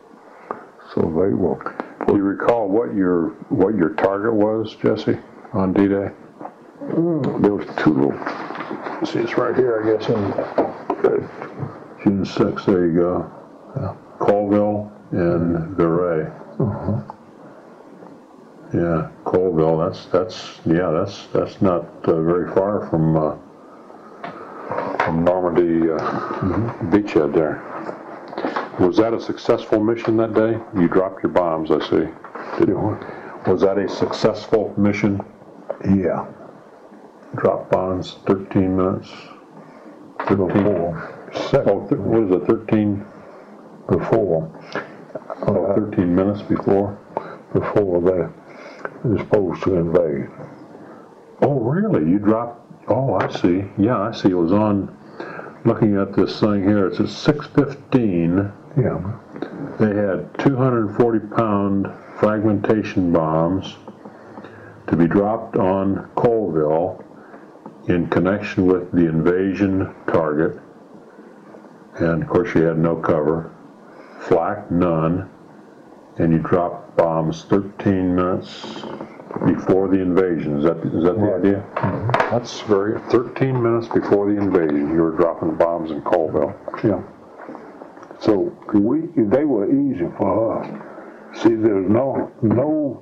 So they were. Do you recall what your what your target was, Jesse, on D-Day? Mm, there was two little. See, it's right here, I guess, in uh, June sixth. There you go. Yeah. Colville and Viray. Uh-huh. Yeah, Colville. That's that's yeah. That's that's not uh, very far from uh, from Normandy uh, mm-hmm. beachhead there. Was that a successful mission that day? You dropped your bombs, I see. Did you? Was that a successful mission? Yeah. Drop bombs, thirteen minutes. thirteen. Before. Oh, th- what is it, thirteen? Before. Oh, thirteen minutes before? Before they were supposed to invade. Oh, really? You dropped, oh, I see. Yeah, I see. It was on, looking at this thing here, it's at six fifteen. Yeah. They had two hundred forty pound fragmentation bombs to be dropped on Colville in connection with the invasion target. And of course you had no cover. Flak, none. And you dropped bombs thirteen minutes before the invasion. Is that is that the Right. idea? Mm-hmm. That's very, thirteen minutes before the invasion, you were dropping bombs in Colville. Yeah. So we, they were easy for us. See, there's no, no,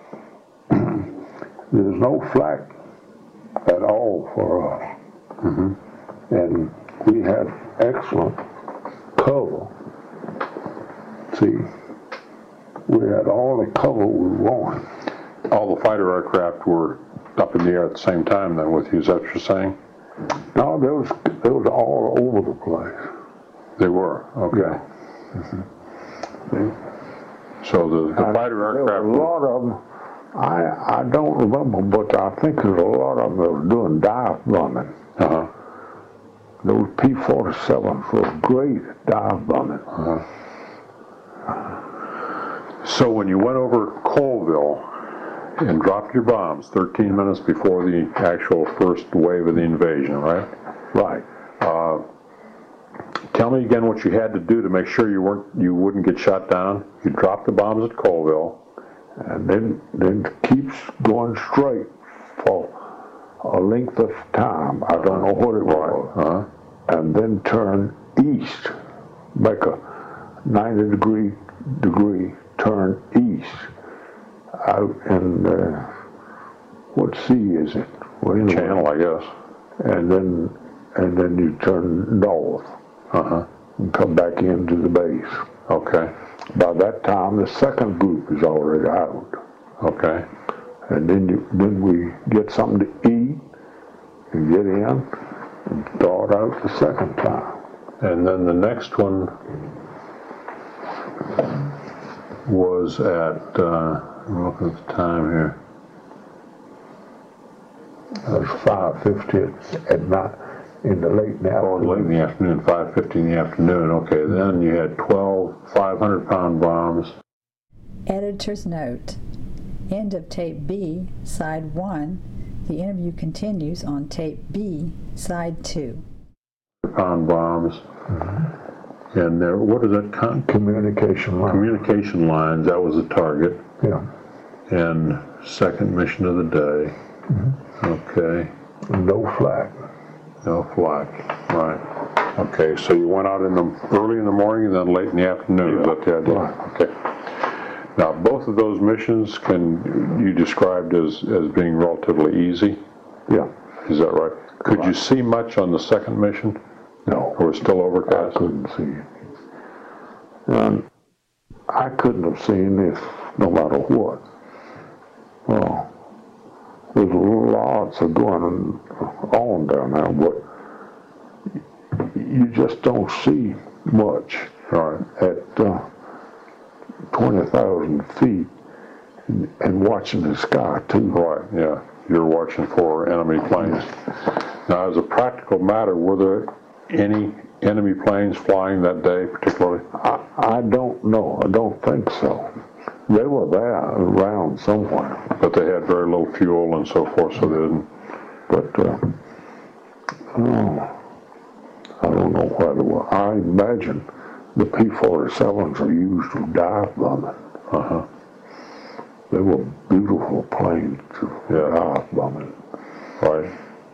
there's no flak at all for us. Mm-hmm. And we had excellent cover. See, we had all the cover we wanted. All the fighter aircraft were up in the air at the same time then with you, is that what you're saying? No, there was, there was all over the place. They were, okay. Yeah. Mm-hmm. So the, the fighter aircraft... There were a lot of them, I, I don't remember, but I think there's a lot of them that were doing dive bombing. Uh-huh. Those P forty-sevens were great dive bombing. Uh-huh. So when you went over Colville and dropped your bombs thirteen minutes before the actual first wave of the invasion, right? Right. Uh, tell me again what you had to do to make sure you weren't you wouldn't get shot down. You dropped the bombs at Colville, And then, then keeps going straight for a length of time. I don't know what it was. uh-huh. And then turn east, make a ninety degree degree turn east out in uh, what sea is it? Well, anyway. Channel, I guess. And then and then you turn north Uh-huh. and come back into the base. Okay. By that time, the second group is already out. Okay. And then you then we get something to eat and get in and start out the second time. And then the next one was at, uh, I'm looking at the time here. It was five fifty at night, in the late night. Oh, late in the afternoon, five fifty in the afternoon. Okay, then you had twelve five hundred pound bombs. Editor's note. End of tape B, side one. The interview continues on tape B, side two. Pound bombs. Mm-hmm. And there, what is that? Con- Communication line. communication lines, that was the target. Yeah. And second mission of the day. Mm-hmm. Okay. No flak. No flak. Right. Okay, so you went out in the early in the morning and then late in the afternoon. Is that the idea? Right. Okay. Now, both of those missions can you described as, as being relatively easy? Yeah. Is that right? Could Right. you see much on the second mission? No. Or was it still overcast? I couldn't see. And I couldn't have seen this no matter what. Well, there's lots of going on down there, but you just don't see much Right. at uh, twenty thousand feet and, and watching the sky too. Right, yeah. You're watching for enemy planes. Now, as a practical matter, were there any enemy planes flying that day particularly? I, I don't know. I don't think so. They were there around somewhere. But they had very little fuel and so forth, so they didn't. But, uh, oh, I don't know what it was. I imagine the P forty-sevens are used to dive bombing. Uh-huh. They were beautiful planes to Yeah. dive bombing. Right.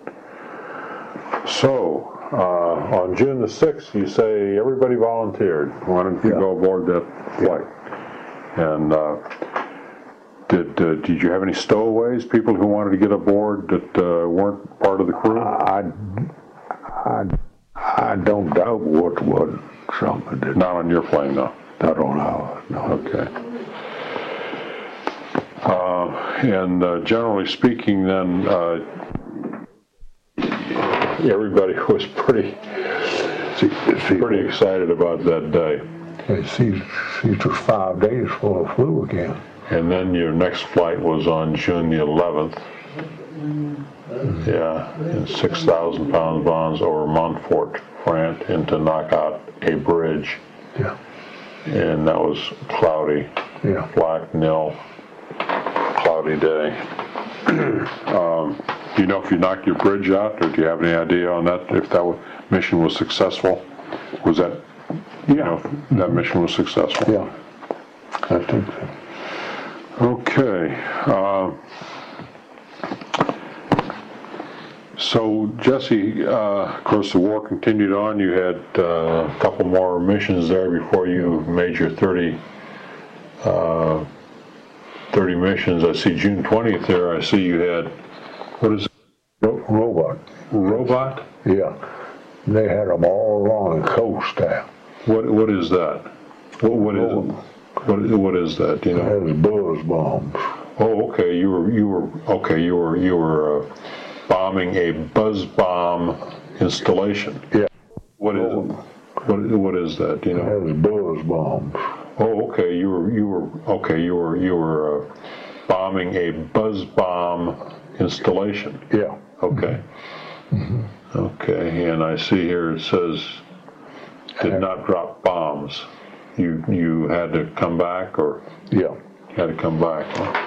So, uh, on June the sixth, you say everybody volunteered. Why don't you Yeah. go aboard that flight? And uh, did uh, did you have any stowaways, people who wanted to get aboard that uh, weren't part of the crew? I, I, I don't doubt what was something that Not on your plane, though. I don't know. No. Okay. Uh, and uh, generally speaking, then, uh, everybody was pretty See, see, pretty excited about that day. see, see, it was five days before I flew again. And then your next flight was on June the eleventh. Yeah, and six thousand pound bombs over Montfort, France, and to knock out a bridge. Yeah. And that was cloudy, Yeah. black, nil, cloudy day. um, do you know if you knocked your bridge out, or do you have any idea on that, if that was, mission was successful? Was that, you know, if that mission was successful? Yeah. I think so. Okay. Uh, so, Jesse, uh, of course, the war continued on. You had uh, a couple more missions there before you made your thirty, uh, thirty missions. I see June twentieth there. I see you had, what is it? Ro- Robot. Robot? Yeah. They had them all along the coast there. What What is that? What What is Robot. What, what is that? Do you They know? had the buzz bombs. Oh, okay. You were you were okay. You were you were uh, bombing a buzz bomb installation. Yeah. What is what what is that? Do you They know? had the buzz bombs. Oh, okay. You were you were okay. You were you were uh, bombing a buzz bomb installation. Yeah. Okay. Mm-hmm. Okay. And I see here it says did not drop bombs. You you had to come back, or Yeah. had to come back. Huh?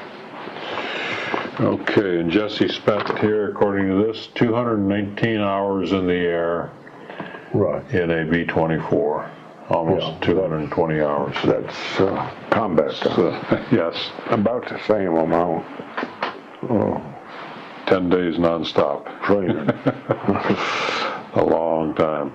Okay, and Jesse spent here, according to this, two hundred nineteen hours in the air Right. in a B twenty-four, almost Yeah. two hundred twenty hours. That's uh, combat time. So, yes, About the same amount. Oh, ten days nonstop. training. A long time.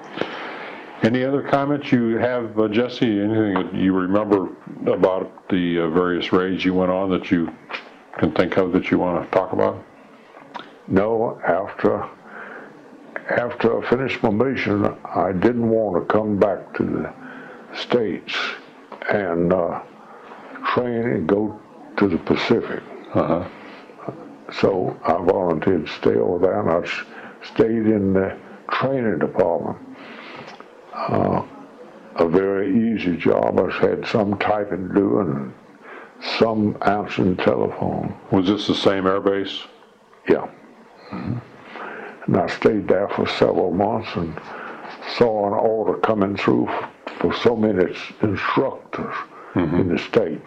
Any other comments you have, uh, Jesse? Anything that you remember about the uh, various raids you went on that you can think of that you want to talk about? No, after after I finished my mission, I didn't want to come back to the States and uh, train and go to the Pacific. Uh-huh. So I volunteered to stay over there, and I s- stayed in the training department. Uh, a very easy job. I had some typing to do and some answering telephone. Was this the same air base? Yeah. And I stayed there for several months and saw an order coming through for so many instructors mm-hmm. in the States.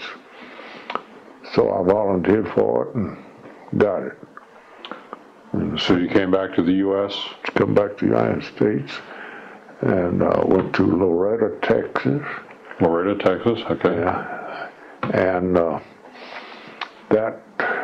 So I volunteered for it and got it. And So you came back to the U S? come back to the United States and uh, went to Loretta, Texas. Loretta, Texas? Okay. Yeah. And uh, that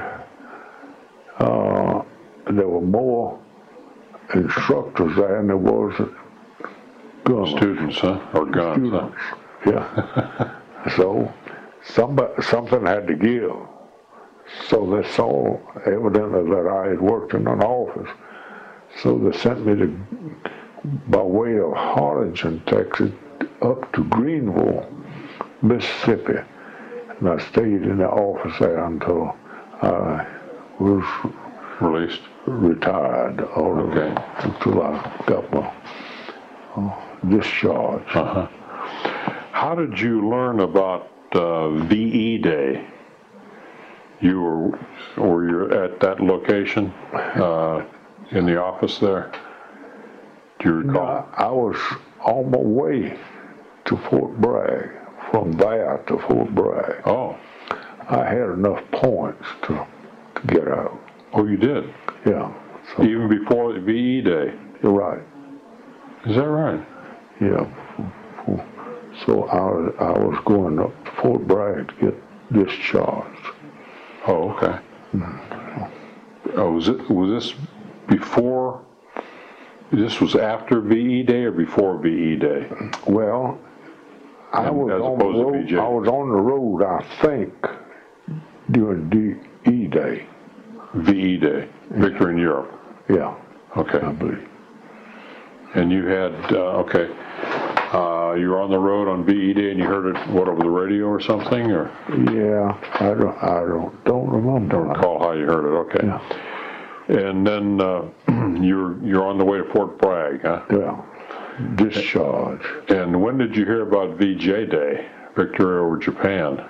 uh, there were more instructors there than there was gunners. Students, huh? Or guns, Students. Yeah. So somebody, something had to give. So they saw evidently that I had worked in an office. So they sent me to, by way of Harlingen, Texas, up to Greenville, Mississippi. And I stayed in the office there until I was huh? Released? retired, or Okay. until I got my uh, discharge. Uh-huh. How did you learn about uh, V E Day? You were, were you at that location uh, in the office there? Do you recall? No, I was on my way to Fort Bragg, from there to Fort Bragg. Oh, I had enough points to, to get out. oh, you did? Yeah, so Even before V E Day? you're right. Is that right? Yeah. So I was, I was going up to Fort Bragg to get discharged. Oh, okay. Oh, was it, was this before, this was after V E Day or before V E Day? Well, I As was on the opposed to road. V J. I was on the road, I think, during D E Day. V E Day, Victory in Europe. Yeah, Okay. I believe. And you had, uh, okay, uh, you were on the road on V E Day and you heard it, what, over the radio or something, or Yeah, I don't, I don't, don't remember. don't recall how you heard it, okay. Yeah. And then uh, you're, you're on the way to Fort Bragg, huh? Yeah, discharge. And when did you hear about V J Day, Victory over Japan?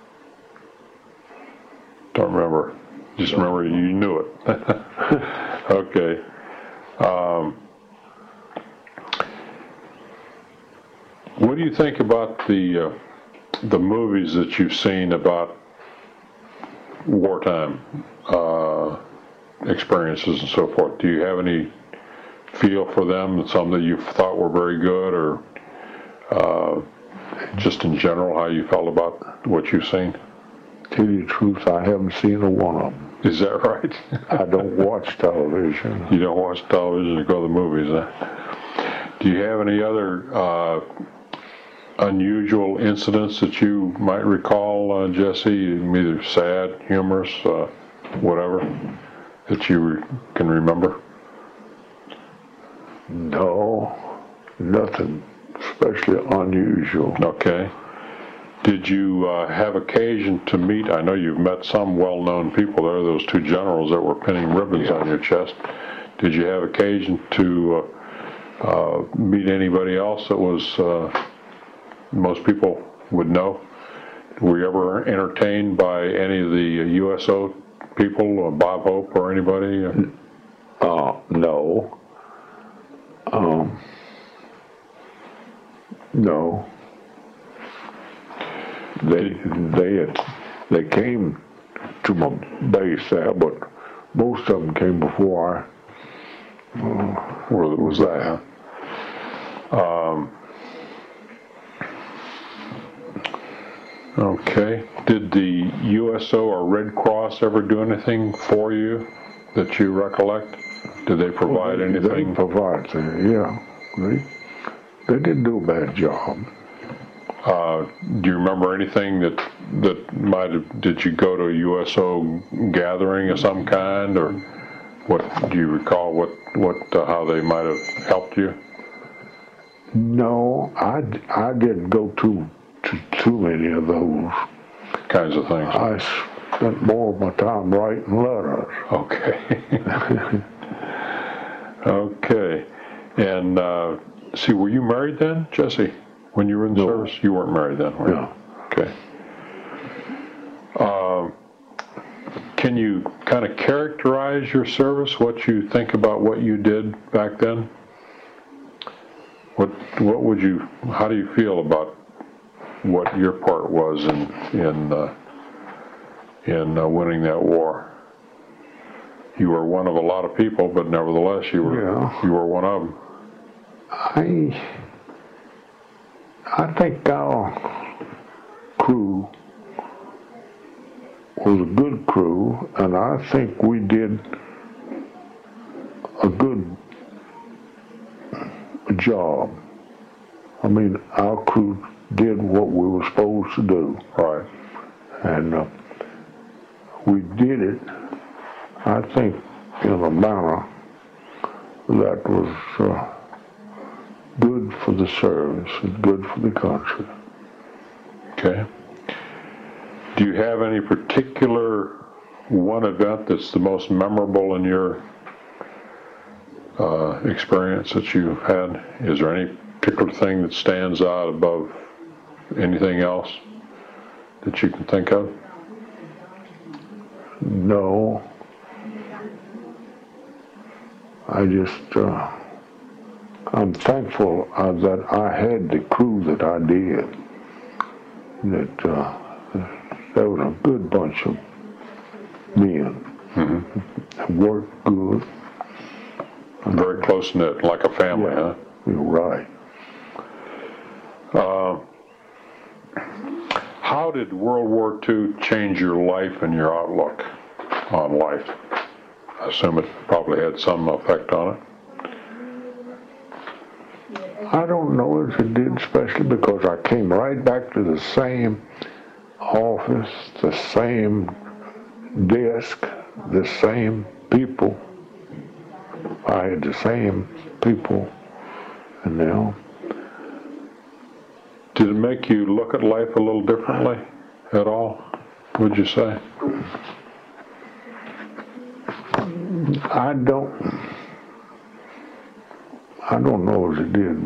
Don't remember. Just remember you knew it. Okay. Um, what do you think about the uh, the movies that you've seen about wartime uh, experiences and so forth? Do you have any feel for them? Some that you thought were very good, or uh, just in general how you felt about what you've seen? Tell you the truth, I haven't seen a one of them. Is that right? I don't watch television. You don't watch television or go to the movies, huh? Do you have any other uh, unusual incidents that you might recall, uh, Jesse? Either sad, humorous, uh, whatever, that you re- can remember? No, nothing especially unusual. Okay. Did you uh, have occasion to meet, I know you've met some well-known people there, those two generals that were pinning ribbons Yeah. on your chest. Did you have occasion to uh, uh, meet anybody else that was, uh, most people would know? Were you ever entertained by any of the U S O people, uh, Bob Hope or anybody? Uh, no. Um, no. They they had, they came to my base there, but most of them came before I uh, Where was that? Um, okay. Did the U S O or Red Cross ever do anything for you that you recollect? Did they provide They anything? provide things, yeah. They, they didn't do a bad job. Uh, do you remember anything that that might have? Did you go to a U S O gathering of some kind, or what? Do you recall what what uh, how they might have helped you? No, I, I didn't go to, to too many of those. Kinds of things. I spent more of my time writing letters. Okay. Okay. And uh, see, were you married then, Jesse? When you were in the No. service, you weren't married then, were you? No. Okay. Uh, can you kind of characterize your service? What you think about what you did back then? What What would you? How do you feel about what your part was in in uh, in uh, winning that war? You were one of a lot of people, but nevertheless, you were Yeah. you were one of them. I, I think our crew was a good crew, and I think we did a good job. I mean, our crew did what we were supposed to do. Right. And uh, we did it, I think, in a manner that was uh, good for the service and good for the country. Okay. Do you have any particular one event that's the most memorable in your uh, experience that you've had? Is there any particular thing that stands out above anything else that you can think of? No. I just, uh, I'm thankful uh, that I had the crew that I did. That uh, there was a good bunch of men. Mm-hmm. Worked good. Very close knit, like a family, Yeah, huh? you're right. Uh, how did World War Two change your life and your outlook on life? I assume it probably had some effect on it. I don't know if it did, especially because I came right back to the same office, the same desk, the same people. I had the same people, and now. Did it make you look at life a little differently at all, would you say? I don't, I don't know if it did.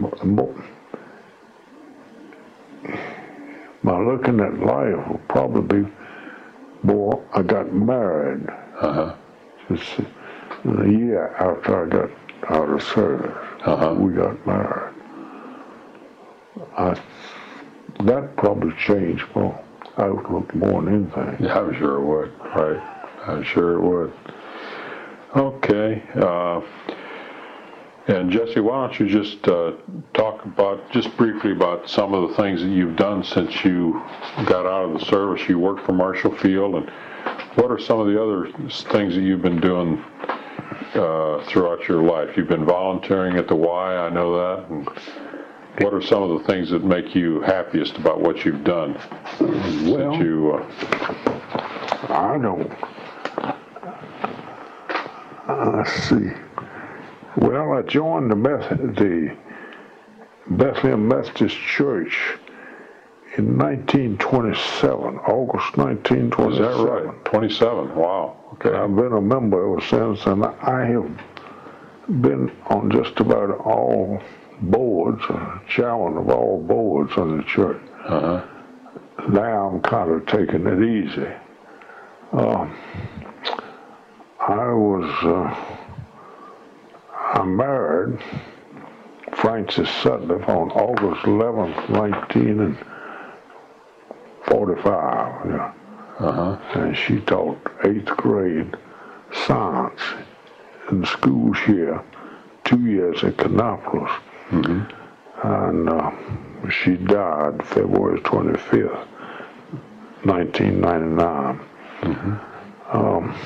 My looking at life will probably be more, I got married. Uh-huh. Just a year after I got out of service, Uh-huh. we got married. I, that probably changed my outlook more than anything. Yeah, I'm sure it would, right? I'm sure it would. Okay. Uh, and Jesse, why don't you just uh, talk about, just briefly about some of the things that you've done since you got out of the service. You worked for Marshall Field, and what are some of the other things that you've been doing uh, throughout your life? You've been volunteering at the Y, I know that. And what are some of the things that make you happiest about what you've done? Well, since you, uh, I don't. Uh, let's see. Well, I joined the, Beth- the Bethlehem Methodist Church in nineteen twenty-seven, August nineteen twenty-seven. is that right? twenty-seven, wow. Okay. I've been a member ever since, and I have been on just about all boards, uh, chairman of all boards in the church. Uh-huh. Now I'm kind of taking it easy. Uh, I was, uh, I married Frances Sutliff on August eleventh, nineteen forty-five. Yeah. Uh-huh. And she taught eighth grade science in the schools here, two years at Kannapolis. Mm-hmm. And uh, she died February twenty-fifth, nineteen ninety-nine. Mm-hmm. Um,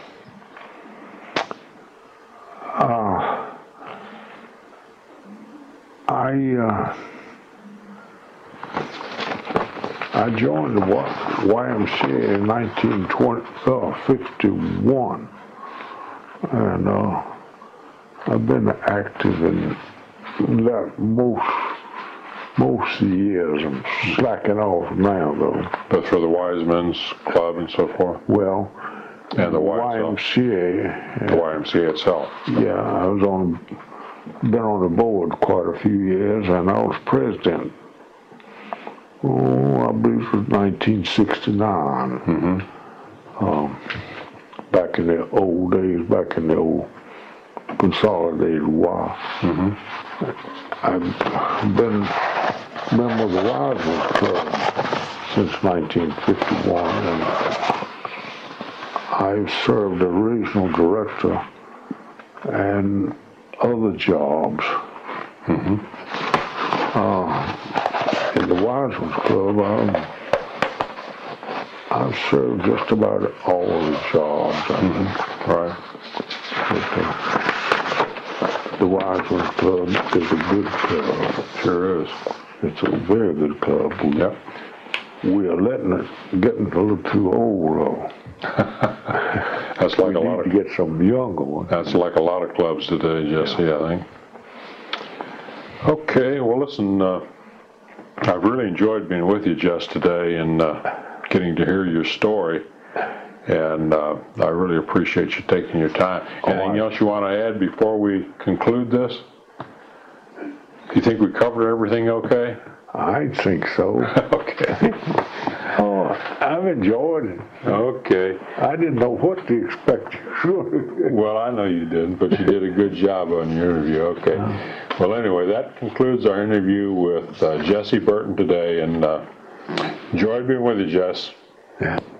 uh, I uh, I joined the Y M C A in nineteen fifty-one, and uh, I've been active in that most most of the years. I'm slacking off now, though. But for the Wise Men's Club and so forth? Well, And the Y Y M C A. The Y M C A itself? Yeah, I was on, been on the board quite a few years, and I was president. Oh, I believe it was nineteen sixty-nine. Mm-hmm. Um, back in the old days, back in the old consolidated Y. Mm-hmm. I've been a member of the Wiseman Club since nineteen fifty-one, and I've served as regional director and other jobs. Mm-hmm. Uh, in the Wiseman Club, I, I've served just about all the jobs. I think. Right. But, uh, the Wiseman Club is a good club. Sure is. It's a very good club. We, Yep. we are letting it getting a little too old, though. That's like We a lot need of to get some younger ones. that's like a lot of clubs today, Jesse. I think. Okay. Well, listen. Uh, I've really enjoyed being with you, Jess, today, and uh, getting to hear your story. And uh, I really appreciate you taking your time. Anything I- else you want to add before we conclude this? You think we covered everything okay? I think so. Okay. Oh, I've enjoyed it. Okay. I didn't know what to expect. Sure. Well, I know you didn't, but you did a good job on your interview. Okay. Well, anyway, that concludes our interview with uh, Jesse Burton today, and uh, enjoyed being with you, Jess. Yeah.